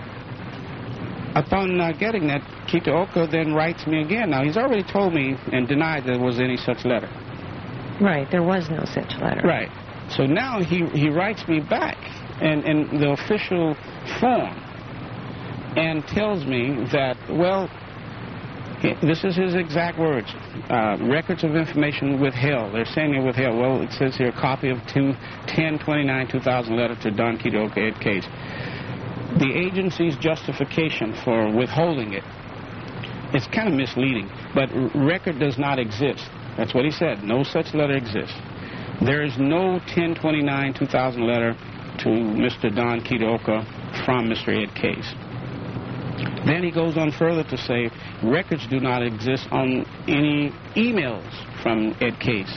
upon uh, getting that, Kitioka then writes me again. Now, he's already told me and denied there was any such letter. Right, there was no such letter. Right. So now he, he writes me back in, in the official form and tells me that, well, This is his exact words. Uh, records of information withheld. They're saying they're withheld. Well, it says here, copy of ten twenty-nine two thousand letter to Don Kitaoka, Ed Case. The agency's justification for withholding it, it's kind of misleading, but record does not exist. That's what he said. No such letter exists. There is no ten twenty-nine two thousand letter to Mister Don Kitaoka from Mister Ed Case. Then he goes on further to say records do not exist on any emails from Ed Case.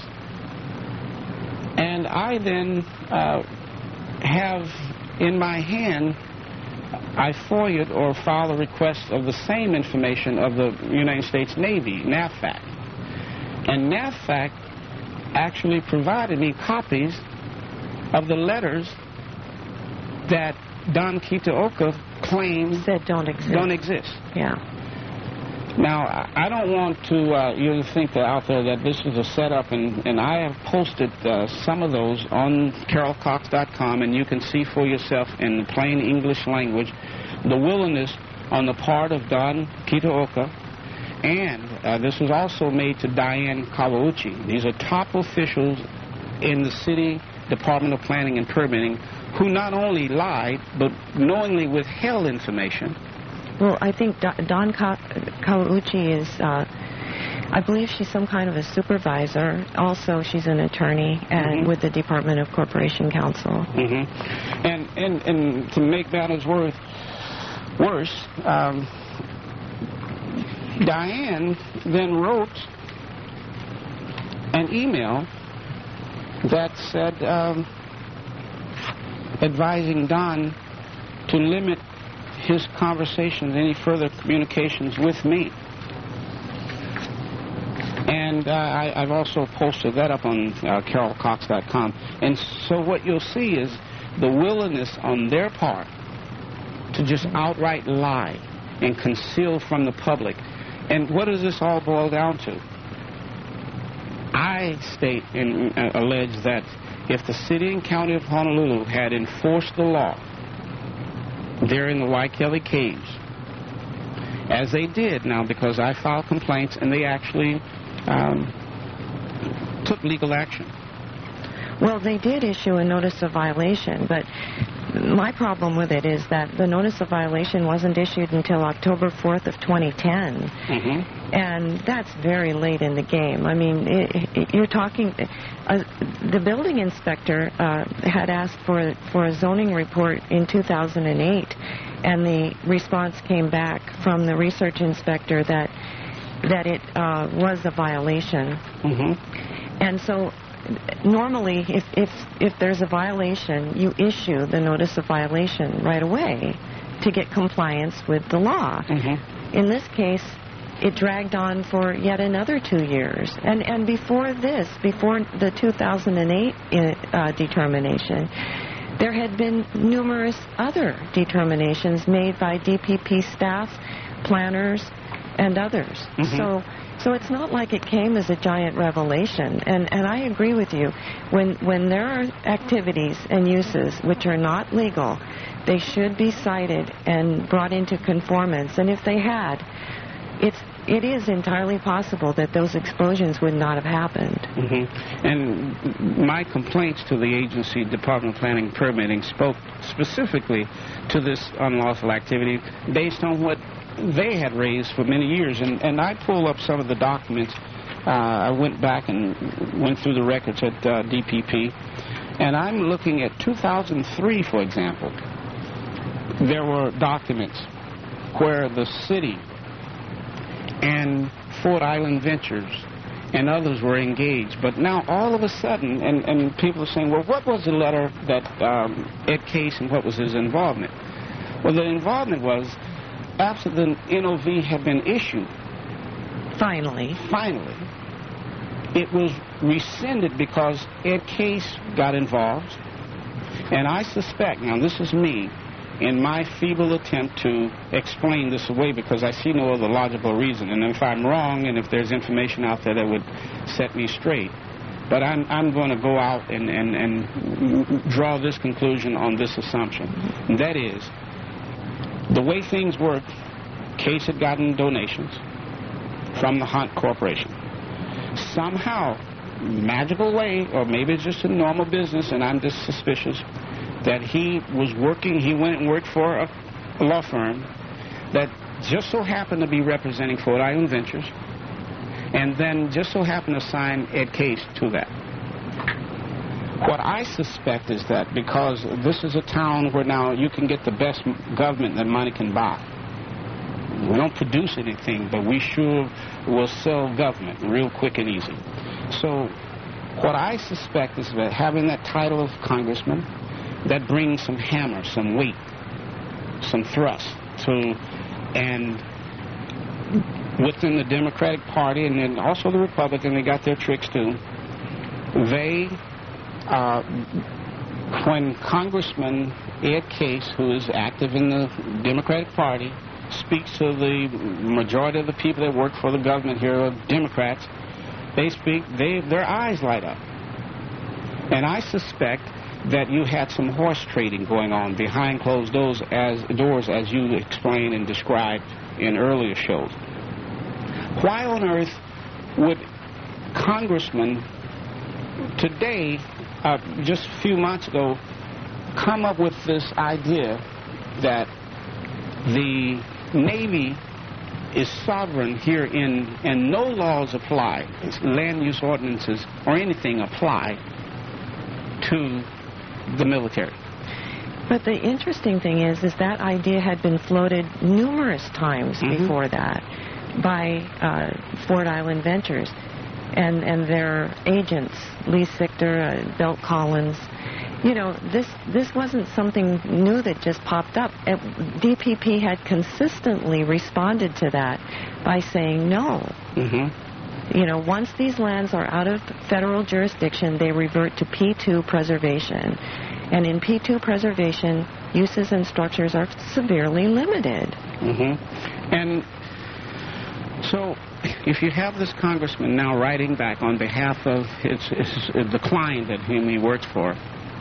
And I then uh, have in my hand, I FOIA'd or filed a request of the same information of the United States Navy, NAVFAC. And NAVFAC actually provided me copies of the letters that Don Kitaoka claims Said don't exist. don't exist. Yeah. Now, I I don't want to uh, you to think that out there that this is a setup, and, and I have posted uh, some of those on Carol Cox dot com, and you can see for yourself in plain English language the willingness on the part of Don Kitaoka, and uh, this was also made to Diane Kawauchi. These are top officials in the city Department of Planning and Permitting who not only lied, but knowingly withheld information. Well, I think Do- Don Ka- Kawauchi is, uh, I believe she's some kind of a supervisor. Also, she's an attorney and Mm-hmm. with the Department of Corporation Counsel. Mm-hmm. And, and and to make matters worse, worse, um, Diane then wrote an email that said, um, advising Don to limit his conversations, any further communications with me. And uh, I, I've also posted that up on uh, Carol Cox dot com. And so what you'll see is the willingness on their part to just outright lie and conceal from the public. And what does this all boil down to? I state and uh, allege that if the city and county of Honolulu had enforced the law there in the Waikele Caves, as they did now, because I filed complaints and they actually um, took legal action. Well, they did issue a notice of violation, but my problem with it is that the notice of violation wasn't issued until October fourth of twenty ten. Mm-hmm. And that's very late in the game. I mean, it, it, you're talking, uh, the building inspector uh, had asked for, for a zoning report in two thousand eight, and the response came back from the research inspector that, that it uh, was a violation. Mm-hmm. And so normally, if, if, if there's a violation, you issue the notice of violation right away to get compliance with the law. Mm-hmm. In this case, it dragged on for yet another two years. And, and before this, before the two thousand eight uh, determination, there had been numerous other determinations made by D P P staff, planners, and others. Mm-hmm. So So it's not like it came as a giant revelation. And, and I agree with you. When, when there are activities and uses which are not legal, they should be cited and brought into conformance. And if they had, it's, it is entirely possible that those explosions would not have happened. Mm-hmm. And my complaints to the agency, Department of Planning and Permitting, spoke specifically to this unlawful activity based on what they had raised for many years. And, and I pulled up some of the documents. Uh, I went back and went through the records at uh, D P P, and I'm looking at two thousand three, for example. There were documents where the city and Fort Island Ventures and others were engaged. But now all of a sudden, and, and people are saying, well, what was the letter that um, Ed Case, and what was his involvement? Well, the involvement was after the N O V had been issued, Finally. finally, it was rescinded because Ed Case got involved. And I suspect, now this is me, in my feeble attempt to explain this away because I see no other logical reason. And if I'm wrong, and if there's information out there that would set me straight, but I'm, I'm going to go out and, and, and draw this conclusion on this assumption. And that is, the way things worked, Case had gotten donations. from the Hunt Corporation. Somehow, magical way, or maybe it's just a normal business, and I'm just suspicious, that he was working, he went and worked for a, a law firm that just so happened to be representing Ford Island Ventures, and then just so happened to sign Ed Case to that. What I suspect is that because this is a town where now you can get the best government that money can buy. We don't produce anything, but we sure will sell government real quick and easy. So what I suspect is that having that title of congressman, that brings some hammer, some weight, some thrust to, and within the Democratic Party and then also the Republican, they got their tricks too. They, uh, when Congressman Ed Case, who is active in the Democratic Party, speaks to the majority of the people that work for the government here are Democrats, they speak, they, their eyes light up. And I suspect that you had some horse trading going on behind closed doors as, doors, as you explained and described in earlier shows. Why on earth would congressmen today, uh, just a few months ago, come up with this idea that the Navy is sovereign here in, and no laws apply, land use ordinances or anything apply to the military? But the interesting thing is, is that idea had been floated numerous times Mm-hmm. before that by uh, Ford Island Ventures and, and their agents, Lee Sichter, uh, Belt Collins. You know, this this wasn't something new that just popped up. It, D P P had consistently responded to that by saying no. Mm-hmm. You know, once these lands are out of federal jurisdiction, they revert to P two preservation. And in P two preservation, uses and structures are severely limited. Mm-hmm. And so, if you have this congressman now writing back on behalf of his, his, the client that whom he works for,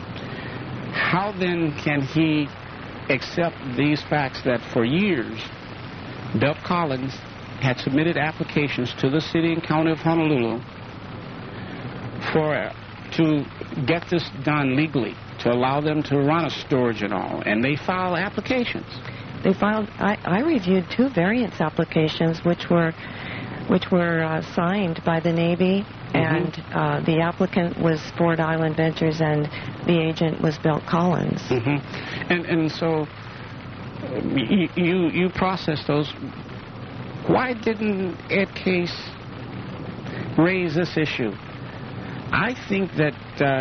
how then can he accept these facts that for years Belt Collins had submitted applications to the city and county of Honolulu for uh, to get this done legally, to allow them to run a storage and all, and they filed applications. They filed. I, I reviewed two variance applications, which were, which were uh, signed by the Navy, mm-hmm. and uh, the applicant was Ford Island Ventures, and the agent was Belt Collins. Mm-hmm. And and so uh, you, you you processed those. Why didn't Ed Case raise this issue? I think that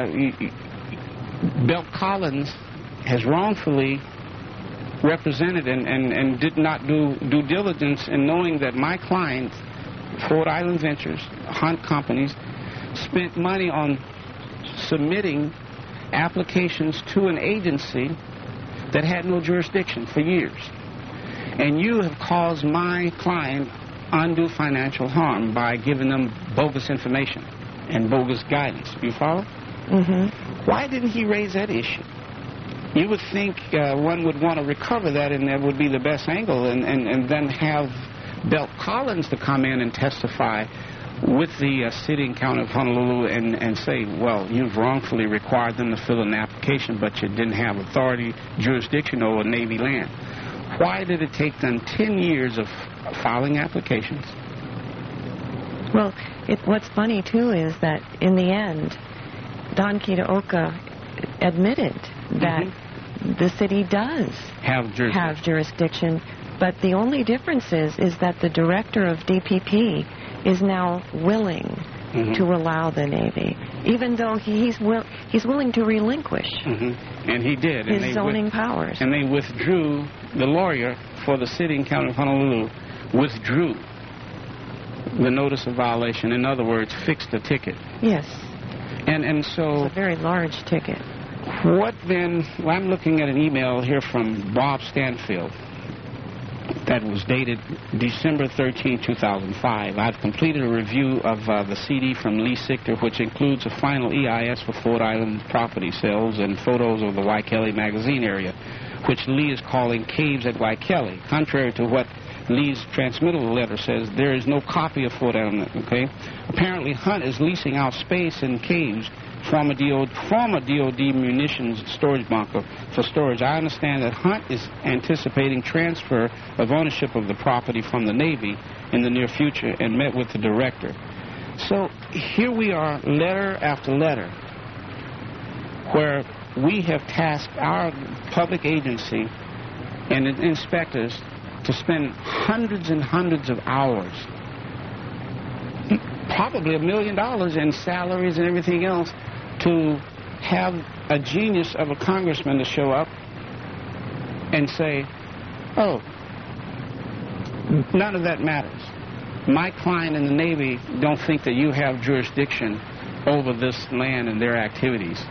uh, Belt Collins has wrongfully represented and, and, and did not do due diligence in knowing that my client, Ford Island Ventures, Hunt Companies, spent money on submitting applications to an agency that had no jurisdiction for years. And you have caused my client undue financial harm by giving them bogus information and bogus guidance. You follow? Mm-hmm. Why didn't he raise that issue? You would think uh, one would want to recover that, and that would be the best angle, and, and, and then have Belt Collins to come in and testify with the uh, city and county of Honolulu and, and say, well, you've wrongfully required them to fill in an application, but you didn't have authority, jurisdiction over Navy land. Why did it take them ten years of filing applications? Well, it, what's funny, too, is that in the end, Don Kitaoka admitted that mm-hmm. the city does have jurisdiction. have jurisdiction, but the only difference is, is that the director of D P P is now willing mm-hmm. to allow the Navy, even though he's will, he's willing to relinquish mm-hmm. and he did his and they zoning with, powers. And they withdrew, the lawyer for the city and county of Honolulu withdrew the notice of violation. In other words, fixed the ticket. Yes. And and so it's a very large ticket. What then? Well, I'm looking at an email here from Bob Stanfield that was dated December thirteenth, two thousand five. I've completed a review of uh, the C D from Lee Sichter, which includes a final E I S for Ford Island property sales and photos of the Waikele magazine area, which Lee is calling Caves at Waikele. Contrary to what Lee's transmittal letter says there is no copy of Fort Allen, okay? Apparently, Hunt is leasing out space in caves from a D O, former D O D munitions storage bunker for storage. I understand that Hunt is anticipating transfer of ownership of the property from the Navy in the near future and met with the director. So here we are, letter after letter, where we have tasked our public agency and in- inspectors to spend hundreds and hundreds of hours, probably a million dollars in salaries and everything else, to have a genius of a congressman to show up and say, oh, none of that matters. My client in the Navy don't think that you have jurisdiction over this land and their activities.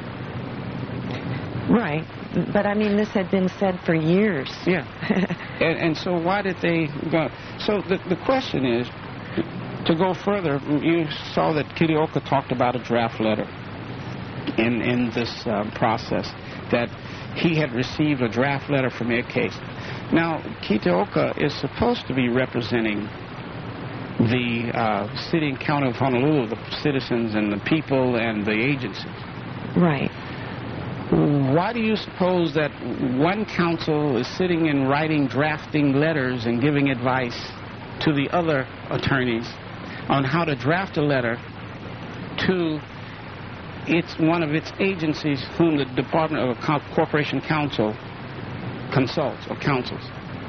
Right. But, I mean, this had been said for years. Yeah. and, and so why did they go? So the, the question is, to go further, you saw that Kitaoka talked about a draft letter in, in this uh, process, that he had received a draft letter from Ed Case. Now, Kitaoka is supposed to be representing the uh, city and county of Honolulu, the citizens and the people and the agencies. Right. Why do you suppose that one council is sitting and writing, drafting letters and giving advice to the other attorneys on how to draft a letter to its one of its agencies whom the Department of Co- Corporation Counsel consults or counsels?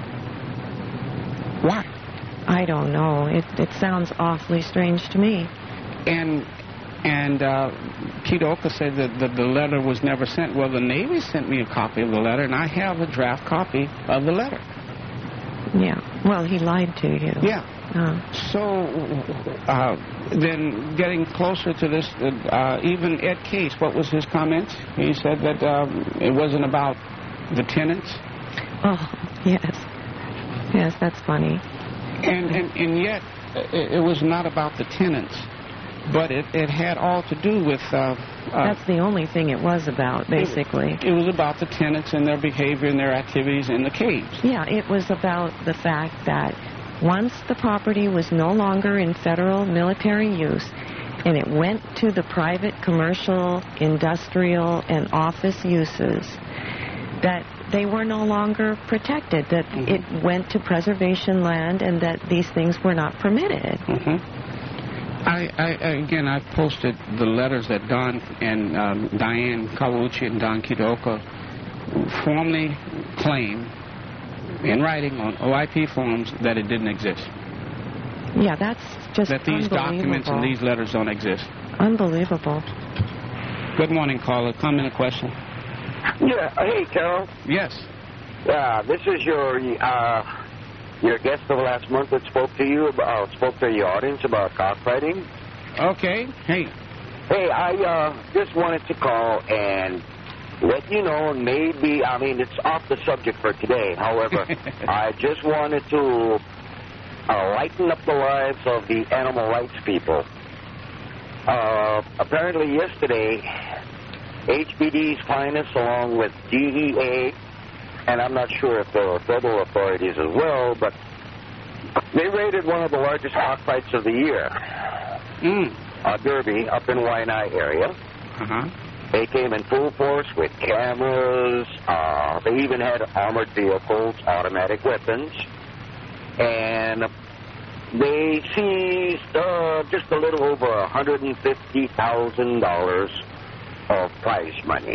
Why? I don't know. It, it sounds awfully strange to me. And and uh, Kitaoka said that the, the letter was never sent. Well, the Navy sent me a copy of the letter, and I have a draft copy of the letter. Yeah. Well, he lied to you. Yeah. Uh, So uh, then getting closer to this, uh, even Ed Case, what was his comment? He said that um, it wasn't about the tenants. oh, yes. Yes, that's funny. And, and, and yet, it, it was not about the tenants, but it, it had all to do with... Uh, uh, That's the only thing it was about, basically. It, it was about the tenants and their behavior and their activities in the caves. Yeah, it was about the fact that once the property was no longer in federal military use and it went to the private, commercial, industrial, and office uses, that they were no longer protected, that Mm-hmm. it went to preservation land and that these things were not permitted. Mm-hmm. I, I, again, I posted the letters that Don and um, Diane Kawauchi and Don Kitaoka formally claim in writing on O I P forms that it didn't exist. Yeah, that's just That these documents and unbelievable. these letters don't exist. Unbelievable. Good morning, caller. Comment or question? Yeah. Hey, Carol. Yes. Yeah, this is your uh, your guest of last month that spoke to you about uh, spoke to your audience about cockfighting. Okay. Hey. Hey, I uh, just wanted to call and let you know, maybe, I mean, it's off the subject for today. However, I just wanted to uh, lighten up the lives of the animal rights people. Uh, apparently yesterday, H B D's finest, along with D E A, and I'm not sure if there were federal authorities as well, but they raided one of the largest cockfights of the year, Mm. uh, Derby, up in Waianae area. Uh-huh. They came in full force with cameras. Uh, they even had armored vehicles, automatic weapons, and they seized uh, just a little over one hundred fifty thousand dollars of prize money.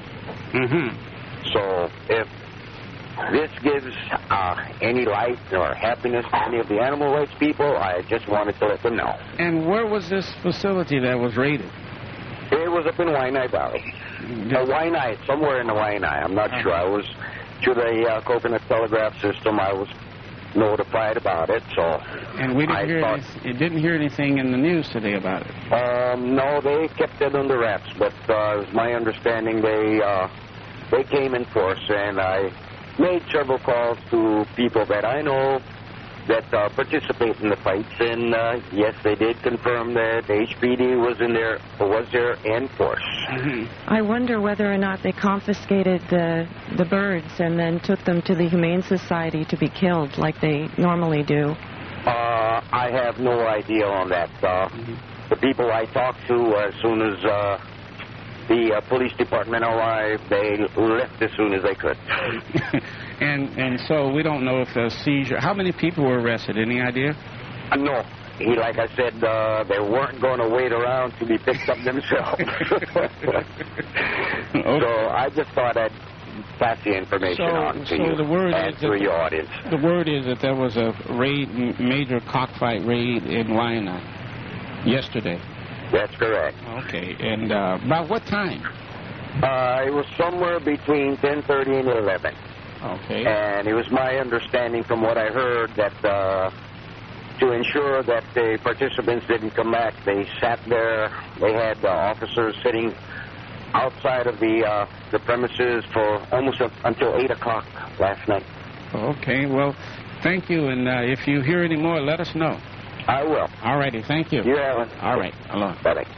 Mm-hmm. So if this gives uh, any light or happiness to any of the animal rights people, I just wanted to let them know. And where was this facility that was raided? It was up in Waianae Valley. Uh, Waianae, somewhere in the Waianae. I'm not sure. I was, through the uh, Coconut Telegraph system, I was notified about it, so... And we didn't I hear thought, any, it didn't hear anything in the news today about it. Um, no, they kept it under wraps, but uh, it was my understanding they, uh, they came in force, and I made several calls to people that I know that uh, participate in the fights, and uh, yes, they did confirm that H P D was in there, was there in force. Mm-hmm. I wonder whether or not they confiscated the the birds and then took them to the Humane Society to be killed like they normally do. Uh, I have no idea on that. Uh, mm-hmm. The people I talked to, as soon as uh, the uh, police department arrived, they left as soon as they could. and and so we don't know if the seizure. How many people were arrested? Any idea? Uh, no. He, like I said, uh, they weren't going to wait around to be picked up themselves. Okay. So I just thought I'd pass the information so, on to so you the word and is to that your audience. The word is that there was a raid, major cockfight raid in Waianae yesterday. That's correct. Okay, and uh, about what time? Uh, it was somewhere between ten thirty and eleven. Okay. And it was my understanding from what I heard that uh, to ensure that the participants didn't come back, they sat there, they had uh, officers sitting outside of the uh, the premises for almost a, until eight o'clock last night. Okay, well, thank you, and uh, if you hear any more, let us know. I will. All righty, thank you. You have it. All right, aloha. Bye-bye.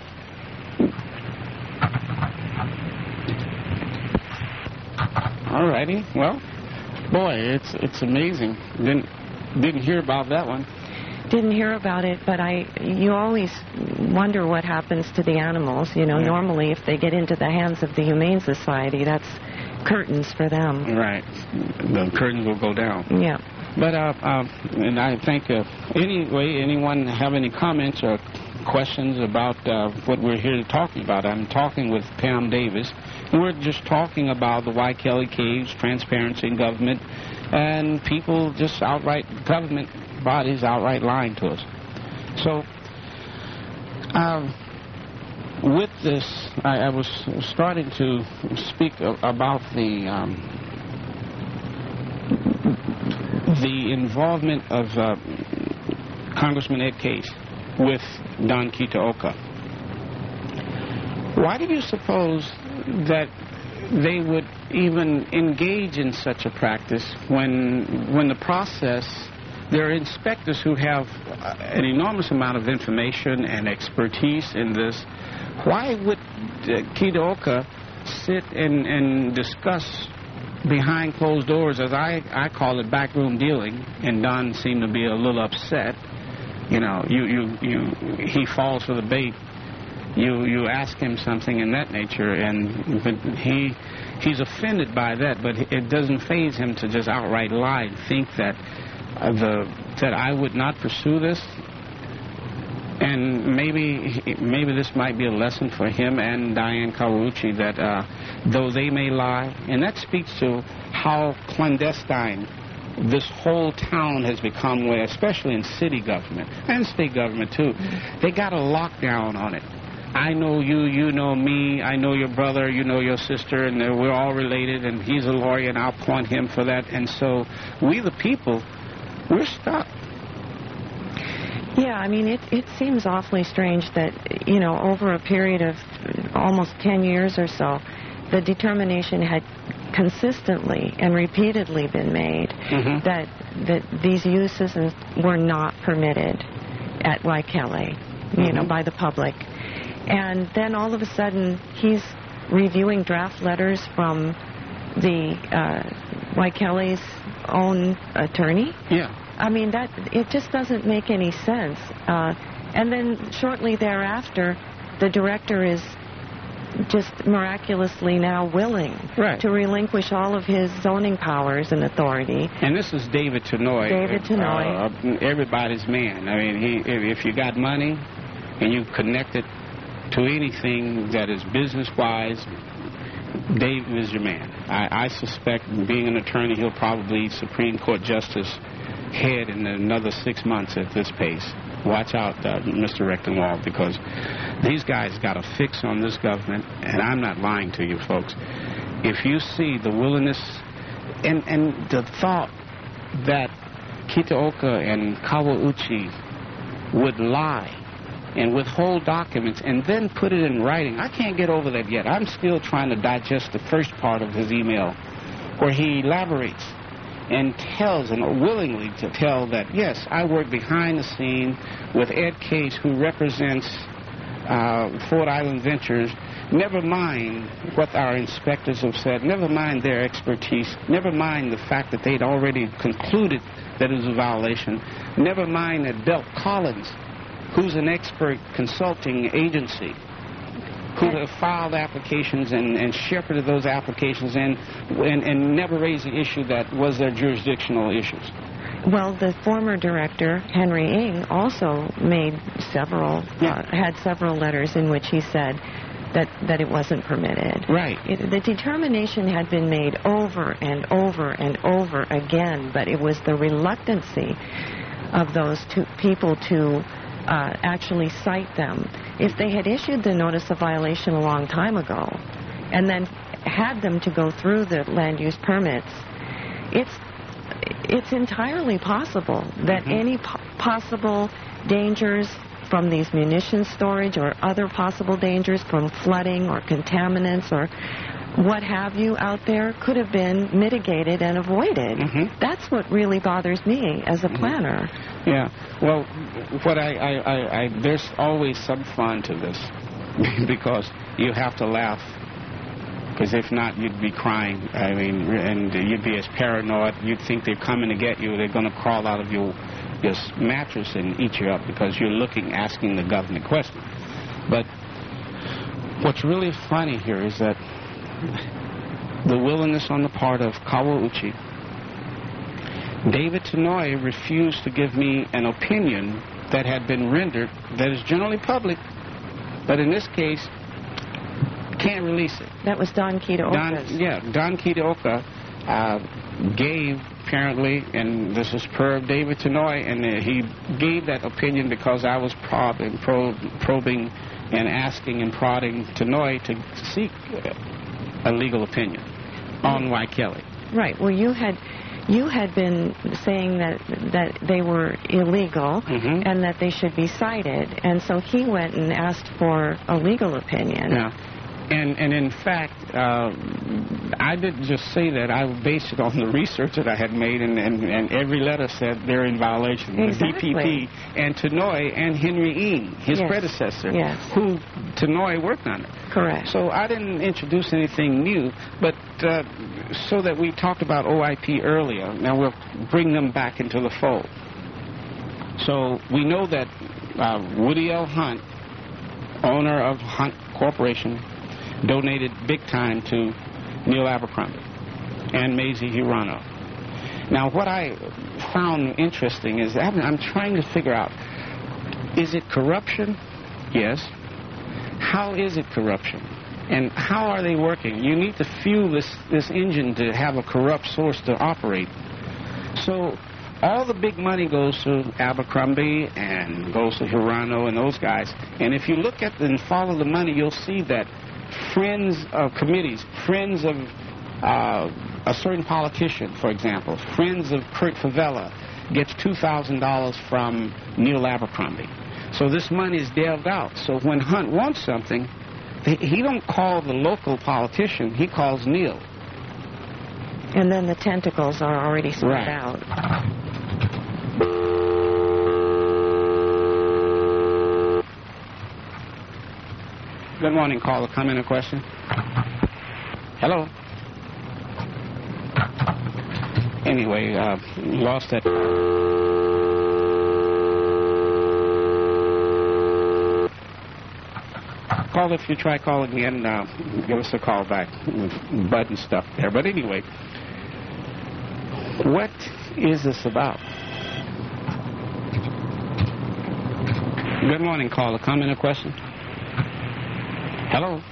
All righty, well, boy, it's it's amazing. Didn't didn't hear about that one. Didn't hear about it, but I. You always wonder what happens to the animals. You know, Yeah. normally if they get into the hands of the Humane Society, that's curtains for them. Right, the curtains will go down. Yeah. But, uh, uh, and I think, uh, anyway, anyone have any comments or questions about uh, what we're here talking about? I'm talking with Pam Davis. We're just talking about the Waikele Caves, transparency in government, and people just outright, government bodies outright lying to us. So, um, with this, I, I was starting to speak a, about the... Um, the involvement of uh, Congressman Ed Case with Don Kitaoka. Why do you suppose that they would even engage in such a practice when, when the process, there are inspectors who have uh, an enormous amount of information and expertise in this? Why would uh, Kitaoka sit and, and discuss behind closed doors, as I, I call it, backroom dealing, and Don seemed to be a little upset? You know, you, you, you, he falls for the bait. You, you ask him something in that nature, and but he, he's offended by that. But it doesn't faze him to just outright lie and think that uh, the that I would not pursue this. And maybe maybe this might be a lesson for him and Diane Kawauchi that uh, though they may lie, and that speaks to how clandestine this whole town has become, especially in city government and state government too. They got a lockdown on it. I know you, you know me, I know your brother, you know your sister, and we're all related, and he's a lawyer, and I'll point him for that. And so we, the people, we're stuck. Yeah, I mean, it, it seems awfully strange that, you know, over a period of almost ten years or so, the determination had consistently and repeatedly been made mm-hmm. that that these uses were not permitted at Waikele, you mm-hmm. know, by the public. And then all of a sudden, he's reviewing draft letters from the uh, Waikele's own attorney. Yeah. I mean, that it just doesn't make any sense. Uh, and then shortly thereafter, the director is just miraculously now willing right. to relinquish all of his zoning powers and authority. And this is David Tenoy. David Tenoy. Uh, everybody's man. I mean, he, if you got money and you connect it to anything that is business-wise, Dave is your man. I, I suspect, being an attorney, he'll probably Supreme Court Justice head in another six months at this pace. Watch out, uh, Mister Rechtenwald, because these guys got a fix on this government, and I'm not lying to you, folks. If you see the willingness and, and the thought that Kitaoka and Kawauchi would lie and withhold documents and then put it in writing, I can't get over that yet. I'm still trying to digest the first part of his email where he elaborates. and tells, and willingly to tell that, yes, I work behind the scene with Ed Case, who represents uh, Ford Island Ventures. Never mind what our inspectors have said, never mind their expertise, never mind the fact that they'd already concluded that it was a violation, never mind that Belt Collins, who's an expert consulting agency, who have filed applications and, and shepherded those applications and, and, and never raised the issue that was their jurisdictional issues. Well, the former director, Henry Ng, also made several, Yeah. uh, had several letters in which he said that, that it wasn't permitted. Right. It, the determination had been made over and over and over again, but it was the reluctancy of those two people to uh, actually cite them. If they had issued the notice of violation a long time ago and then had them to go through the land use permits, it's it's entirely possible that Mm-hmm. any po- possible dangers from these munitions storage or other possible dangers from flooding or contaminants or what have you out there could have been mitigated and avoided. Mhm. That's what really bothers me as a planner. Yeah. Well, what I, I, I, I there's always some fun to this because you have to laugh. Because if not, you'd be crying. I mean, and you'd be as paranoid. You'd think they're coming to get you. They're going to crawl out of your, your mattress and eat you up because you're looking, asking the government question. But what's really funny here is that the willingness on the part of Kawauchi, David Tenoy refused to give me an opinion that had been rendered that is generally public, but in this case, can't release it. That was Don Kitaoka's. Don, yeah, Don Kitaoka uh, gave, apparently, and this is per David Tenoy, and uh, he gave that opinion because I was prob and prob probing and asking and prodding Tenoy to seek uh, a legal opinion on Y. Kelly. Right. Well, you had you had been saying that that they were illegal Mhm. and that they should be cited, and so he went and asked for a legal opinion. Yeah. And, and in fact, uh, I didn't just say that. I based it on the research that I had made, and, and, and every letter said they're in violation. Exactly. The D P P and Tenoy and Henry Ng, his Yes. predecessor, Yes. who Tenoy worked on it. Correct. So I didn't introduce anything new, but uh, so that we talked about O I P earlier, now we'll bring them back into the fold. So we know that uh, Woody L. Hunt, owner of Hunt Corporation, donated big time to Neil Abercrombie and Mazie Hirano. Now, what I found interesting is that I'm trying to figure out, is it corruption? Yes. How is it corruption? And how are they working? You need to fuel this, this engine to have a corrupt source to operate. So all the big money goes to Abercrombie and goes to Hirano and those guys. And if you look at and follow the money, you'll see that friends of committees, friends of uh, a certain politician, for example, friends of Kurt Favela, gets two thousand dollars from Neil Abercrombie. So this money is delved out. So when Hunt wants something, he, he don't call the local politician, he calls Neil. And then the tentacles are already spread Right. out. Good morning, caller. Comment or question? Hello? Anyway, uh, lost that. Call if you try calling again. Uh, give us a call back. Button stuff there. But anyway, what is this about? Good morning, caller. Comment or question? Hello?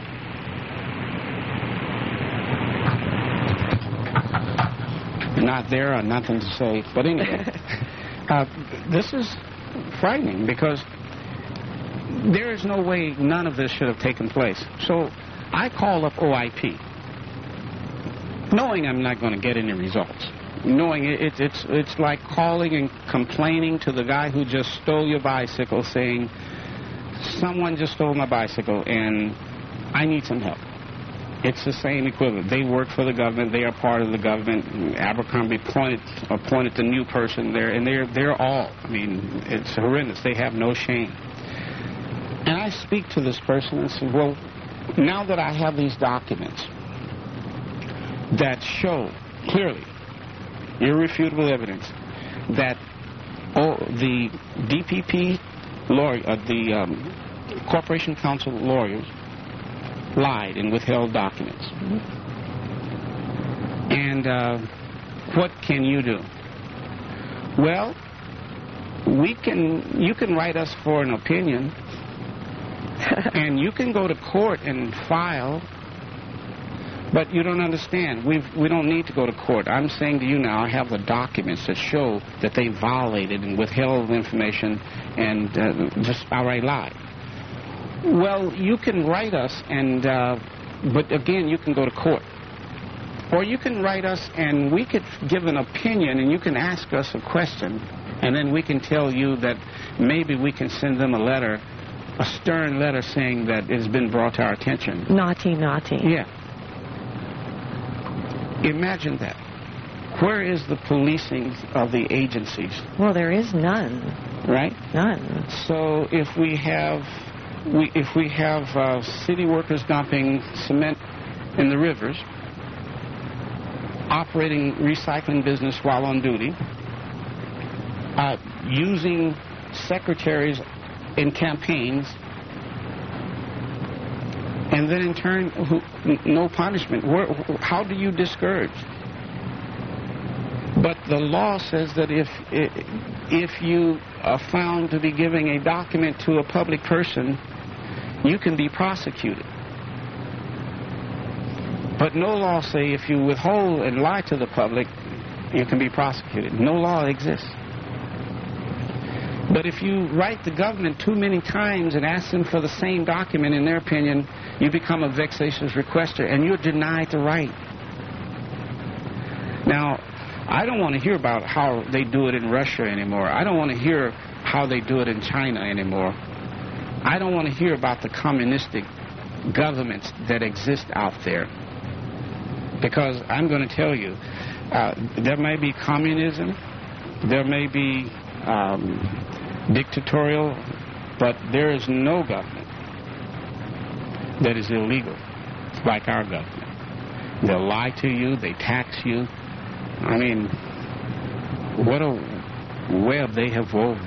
Not there or nothing to say. But anyway, uh, this is frightening because there is no way none of this should have taken place. So I call up O I P, knowing I'm not going to get any results. Knowing it, it, it's, it's like calling and complaining to the guy who just stole your bicycle, saying, someone just stole my bicycle and I need some help. It's the same equivalent. They work for the government. They are part of the government. Abercrombie appointed, appointed the new person there, and they're, they're all, I mean, it's horrendous. They have no shame. And I speak to this person and say, well, now that I have these documents that show clearly, irrefutable evidence, that oh, the D P P lawyer, uh, the um, Corporation Counsel lawyers lied and withheld documents. And uh, what can you do? Well, we can. You can write us for an opinion, and you can go to court and file. But you don't understand. We've, we don't need to go to court. I'm saying to you now, I have the documents that show that they violated and withheld information and uh, just outright lied. Well, you can write us, and uh, but again, you can go to court. Or you can write us, and we could give an opinion, and you can ask us a question, and then we can tell you that maybe we can send them a letter, a stern letter saying that it has been brought to our attention. Naughty, naughty. Yeah. Imagine that. Where is the policing of the agencies? Well, there is none. Right? None. So if we have, we, if we have uh, city workers dumping cement in the rivers, operating recycling business while on duty, uh, using secretaries in campaigns, and then in turn, who, no punishment. Where, how do you discourage? But the law says that if if you are found to be giving a document to a public person, you can be prosecuted. But no law say if you withhold and lie to the public, you can be prosecuted. No law exists. But if you write the government too many times and ask them for the same document, in their opinion, you become a vexatious requester, and you're denied the right. Now, I don't want to hear about how they do it in Russia anymore. I don't want to hear how they do it in China anymore. I don't want to hear about the communistic governments that exist out there. Because I'm going to tell you, uh, there may be communism, there may be um, dictatorial, but there is no government that is illegal like our government. They'll lie to you, they tax you. I mean, what a web they have woven.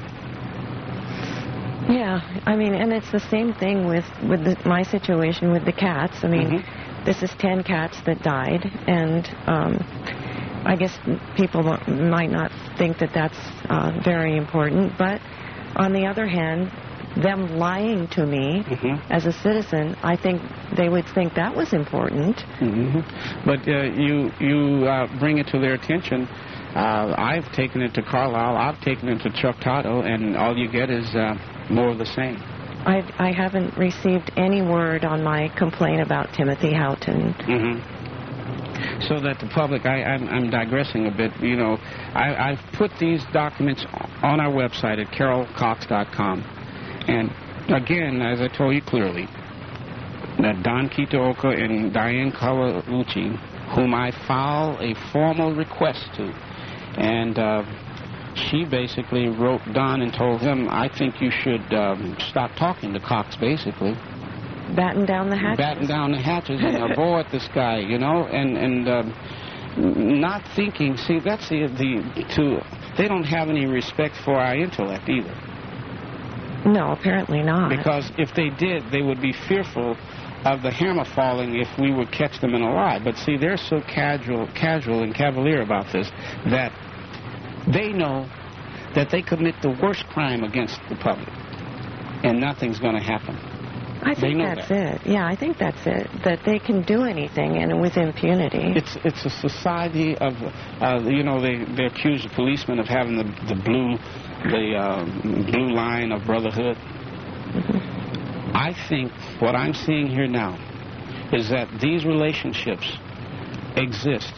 Yeah, I mean, and it's the same thing with, with the, my situation with the cats. I mean, Mm-hmm. this is ten cats that died, and um, I guess people might not think that that's uh, very important, but on the other hand, them lying to me Mm-hmm. as a citizen, I think they would think that was important. Mm-hmm. But uh, you you uh, bring it to their attention. Uh, I've taken it to Carlisle, I've taken it to Chuck Totto, and all you get is uh, more of the same. I, I haven't received any word on my complaint about Timothy Houghton. Mm-hmm. So that the public, I, I'm, I'm digressing a bit, you know, I, I've put these documents on our website at carol cox dot com. And again, as I told you clearly, that Don Kitaoka and Diane Kawauchi, whom I filed a formal request to, and uh, she basically wrote Don and told him, I think you should um, stop talking to Cox, basically. Batten down the hatches. Batten down the hatches and avoid this guy, you know, and, and uh, not thinking, see, that's the, the, to, they don't have any respect for our intellect either. No, apparently not. Because if they did, they would be fearful of the hammer falling if we would catch them in a lie. But see, they're so casual, casual and cavalier about this that they know that they commit the worst crime against the public, and nothing's going to happen. I think that's it. Yeah, I think that's it. That they can do anything and with impunity. It's it's a society of, uh, you know, they, they accuse the policemen of having the the blue the uh, blue line of brotherhood. Mm-hmm. I think what I'm seeing here now is that these relationships exist.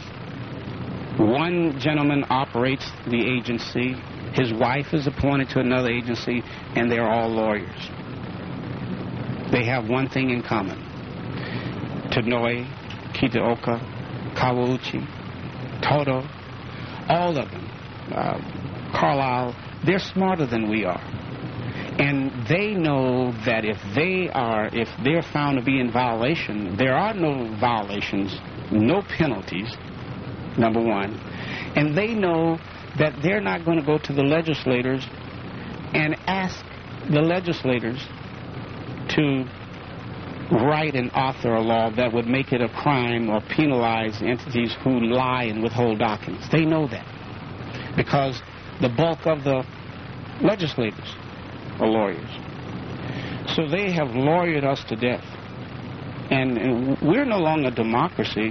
One gentleman operates the agency, his wife is appointed to another agency, and they're all lawyers. They have one thing in common: to know Kitaoka, Kawauchi, Toto, all of them, uh, Carlisle, they're smarter than we are. And they know that if they are, if they're found to be in violation, there are no violations, no penalties, number one. And they know that they're not going to go to the legislators and ask the legislators to write and author a law that would make it a crime or penalize entities who lie and withhold documents. They know that because the bulk of the legislators are lawyers. So they have lawyered us to death. And, and we're no longer a democracy.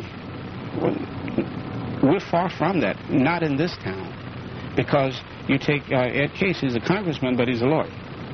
We're far from that, not in this town. Because you take uh, Ed Case, he's a congressman, but he's a lawyer.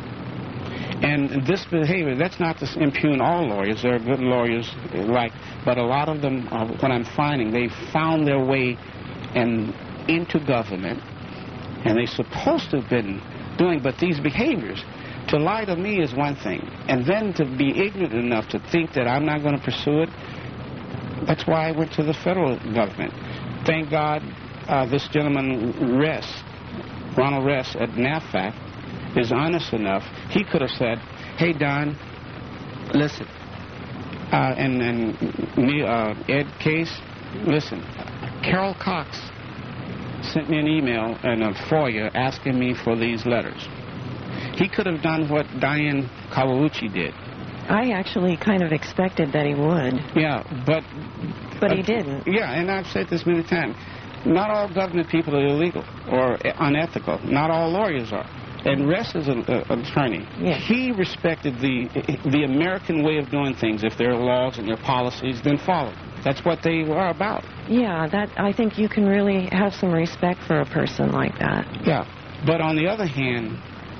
And this behavior, that's not to impugn all lawyers. There are good lawyers, like, but a lot of them, uh, what I'm finding, they found their way and into government, and they're supposed to have been doing, but these behaviors, to lie to me is one thing, and then to be ignorant enough to think that I'm not going to pursue it, that's why I went to the federal government. Thank God uh, this gentleman, Ress, Ronald Ress at NAFAC, is honest enough. He could have said, hey, Don, listen, uh, and, and me, uh, Ed Case, listen, Carol Cox sent me an email and a FOIA asking me for these letters. He could have done what Diane Kawauchi did. I actually kind of expected that he would. Yeah, but... But uh, he didn't. Yeah, and I've said this many times. Not all government people are illegal or unethical. Not all lawyers are. And Ress is an attorney. Yeah. He respected the the American way of doing things. If there are laws and there are policies, then follow them. That's what they are about. Yeah, that I think you can really have some respect for a person like that. Yeah. But on the other hand,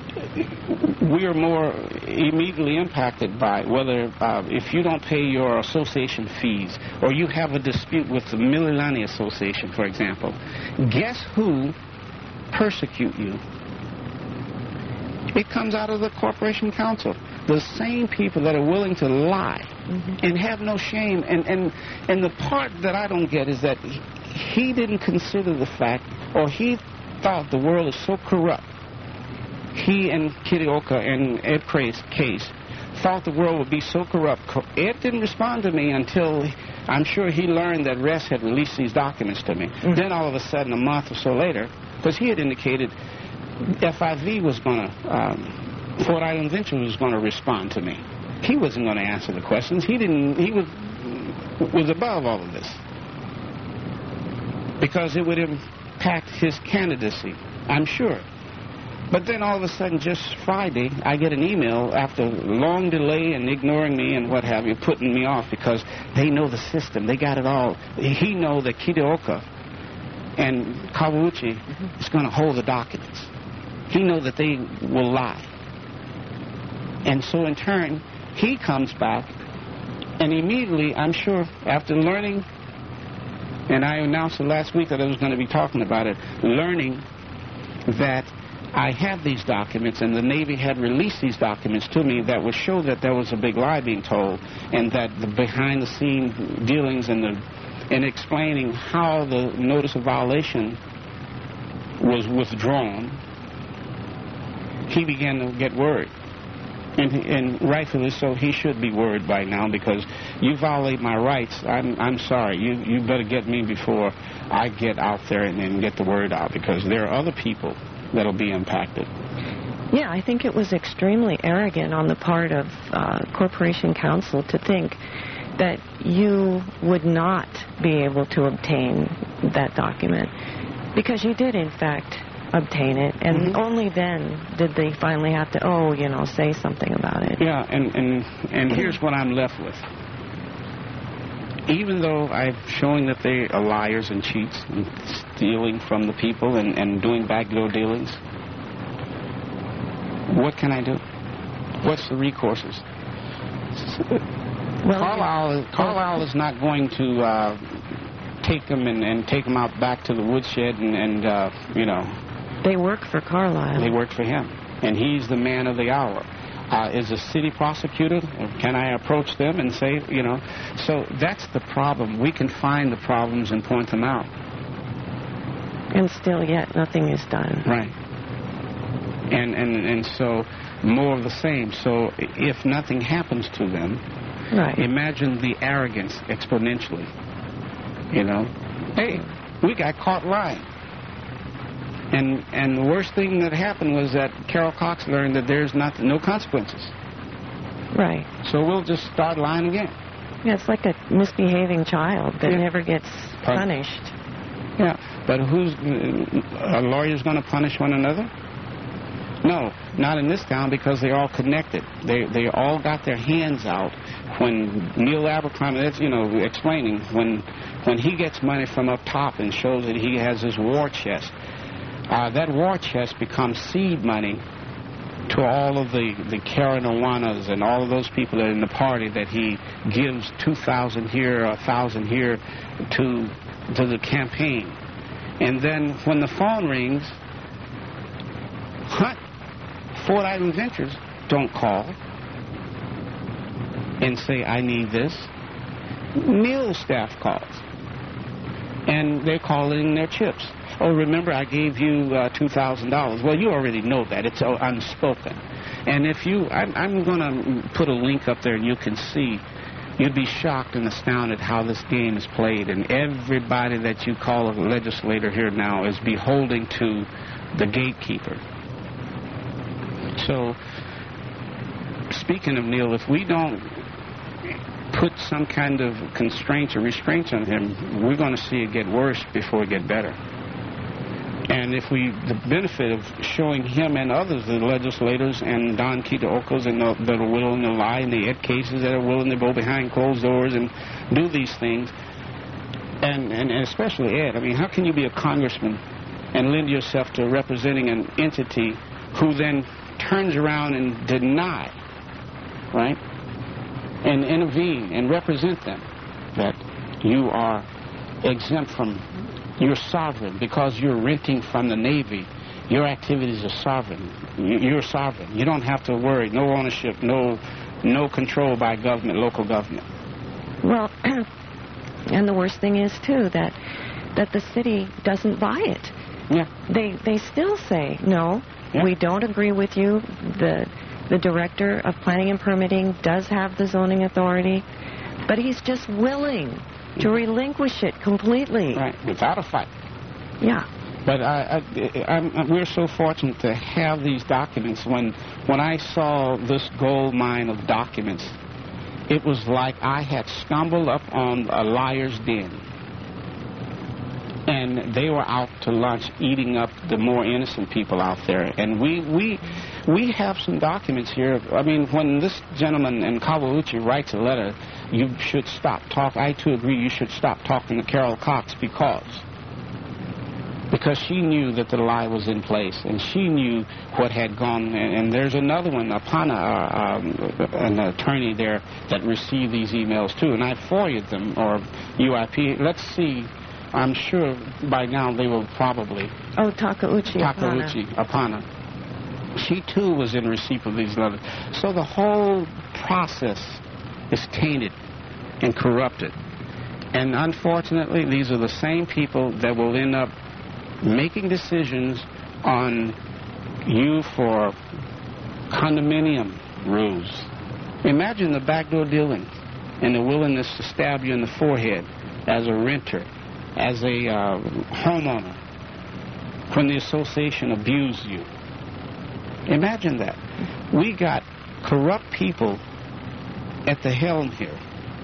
we are more immediately impacted by whether uh, if you don't pay your association fees or you have a dispute with the Mililani Association, for example, guess who persecute you? It comes out of the Corporation Council. The same people that are willing to lie mm-hmm. and have no shame. And, and, and the part that I don't get is that he, he didn't consider the fact, or he thought the world is so corrupt. He and Kitaoka and Ed Case thought the world would be so corrupt. Ed didn't respond to me until I'm sure he learned that Ress had released these documents to me. Mm-hmm. Then all of a sudden, a month or so later, because he had indicated F I V was going to, um, Fort Island Venture was going to respond to me. He wasn't going to answer the questions. He didn't, he was, was above all of this. Because it would impact his candidacy, I'm sure. But then all of a sudden, just Friday, I get an email after long delay and ignoring me and what have you, putting me off because they know the system. They got it all. He know that Kitaoka and Kawauchi mm-hmm. is going to hold the documents. He know that they will lie. And so in turn, he comes back, and immediately, I'm sure, after learning, and I announced it last week that I was going to be talking about it, learning that I had these documents, and the Navy had released these documents to me that would show that there was a big lie being told, and that the behind-the-scene dealings and the and explaining how the notice of violation was withdrawn, he began to get worried. And, and rightfully so, he should be worried by now because you violate my rights. I'm, I'm sorry. You, you better get me before I get out there and, and get the word out because there are other people that'll be impacted. Yeah, I think it was extremely arrogant on the part of uh, Corporation Counsel to think that you would not be able to obtain that document because you did, in fact, obtain it, and mm-hmm. only then did they finally have to, oh, you know, say something about it. Yeah, and, and, and here's what I'm left with. Even though I'm showing that they are liars and cheats and stealing from the people and, and doing backdoor dealings, what can I do? What's the recourses? Well, Carlisle, Carlisle is not going to uh, take them and, and take them out back to the woodshed and, and uh, you know. They work for Carlisle. They work for him, and he's the man of the hour. Uh, is a city prosecutor? Can I approach them and say, you know? So that's the problem. We can find the problems and point them out. And still yet nothing is done. Right. And, and, and so more of the same. So if nothing happens to them, right. Imagine the arrogance exponentially. You know? Hey, we got caught lying. And and the worst thing that happened was that Carol Cox learned that there's not, no consequences. Right. So we'll just start lying again. Yeah, it's like a misbehaving child that Yeah. never gets Pun- punished. Yeah, but who's, uh, are lawyers going to punish one another? No, not in this town, because they're all connected. They they all got their hands out when Neil Abercrombie, that's, you know, explaining, when when he gets money from up top and shows that he has his war chest, uh, that war chest becomes seed money to all of the, the Karen Owanas and all of those people that are in the party that he gives two thousand here, a thousand here to to the campaign. And then when the phone rings, Hunt, Fort Island Ventures don't call and say, I need this. Neil's staff calls. And they're calling their chips. Oh, remember I gave you uh, two thousand dollars. Well, you already know that. It's uh, unspoken. And if you, I'm, I'm going to put a link up there and you can see, you'd be shocked and astounded how this game is played. And everybody that you call a legislator here now is beholding to the gatekeeper. So, speaking of Neil, if we don't put some kind of constraints or restraints on him, we're going to see it get worse before it get better. And if we, the benefit of showing him and others, the legislators and Don Quito-Ocos and the, that are willing to lie, and the Ed Cases that are willing to go behind closed doors and do these things, and, and, and especially Ed. I mean, how can you be a congressman and lend yourself to representing an entity who then turns around and deny, right, and intervene and represent them, that you are exempt from, you're sovereign because you're renting from the Navy. Your activities are sovereign. You're sovereign. You don't have to worry. No ownership, no, no control by government, local government. Well, and the worst thing is, too, that that the city doesn't buy it. Yeah. They they still say, no, Yeah. we don't agree with you. The the director of planning and permitting does have the zoning authority, but he's just willing to relinquish it completely. Right, without a fight. Yeah. But I, I, I'm, we're so fortunate to have these documents. When, when I saw this gold mine of documents, it was like I had stumbled up on a liar's den. And they were out to lunch eating up the more innocent people out there. And we we we have some documents here. I mean, when this gentleman in Kawauchi writes a letter, you should stop talking. I, too, agree you should stop talking to Carol Cox because because she knew that the lie was in place, and she knew what had gone. And, and there's another one, Apana, uh, um, an attorney there that received these emails, too. And I forwarded them, or U I P. Let's see. I'm sure by now they will probably... Oh, Takeuchi Apana. Takeuchi Apana. She, too, was in receipt of these letters. So the whole process is tainted and corrupted. And unfortunately, these are the same people that will end up making decisions on you for condominium rules. Imagine the backdoor dealing and the willingness to stab you in the forehead as a renter, as a uh, homeowner, when the association abused you. Imagine that. We got corrupt people at the helm here.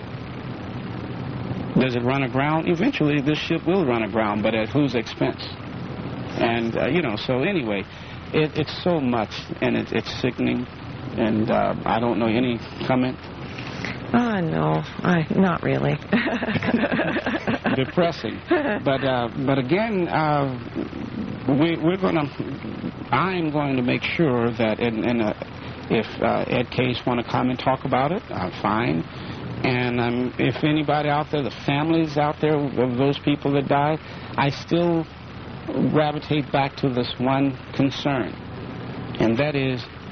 Does it run aground? Eventually, this ship will run aground, but at whose expense? And, uh, you know, so anyway, it, it's so much, and it, it's sickening, and uh, I don't know, any comment? Oh, no, I, not really. Depressing. But uh, but again, uh, we, we're going to, I'm going to make sure that in, in a, if uh, Ed Case want to come and talk about it, uh, fine. And um, if anybody out there, the families out there of those people that died, I still gravitate back to this one concern, and that is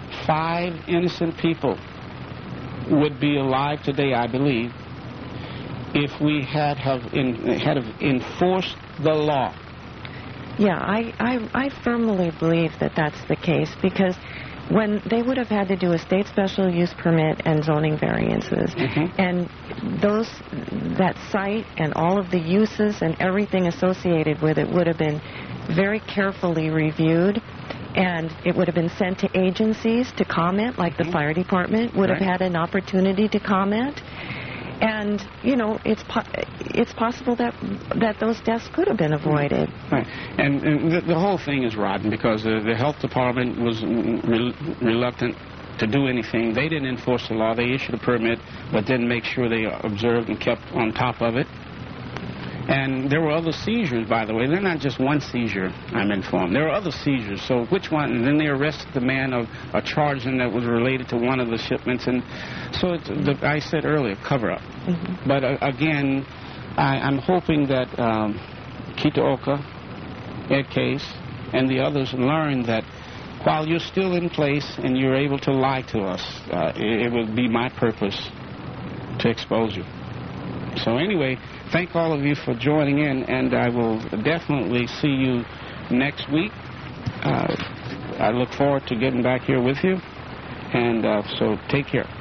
five innocent people would be alive today, I believe, if we had have in, had have enforced the law. Yeah, I, I, I firmly believe that that's the case, because when they would have had to do a state special use permit and zoning variances, Mm-hmm. and those that site and all of the uses and everything associated with it would have been very carefully reviewed, and it would have been sent to agencies to comment, like the Mhm. fire department would have Right. had an opportunity to comment. And, you know, it's po- it's possible that that those deaths could have been avoided. Right. And, and the, the whole thing is rotten because the, the health department was re- reluctant to do anything. They didn't enforce the law. They issued a permit, but didn't make sure they observed and kept on top of it. And there were other seizures, by the way. They're not just one seizure, I'm informed. There were other seizures. So which one? And then they arrested the man of a charge that was related to one of the shipments. And so it's, the, I said earlier, cover-up. Mm-hmm. But uh, again, I, I'm hoping that um, Kitaoka, Ed Case, and the others learn that while you're still in place and you're able to lie to us, uh, it, it would be my purpose to expose you. So anyway, thank all of you for joining in, and I will definitely see you next week. Uh, I look forward to getting back here with you, and uh, so take care.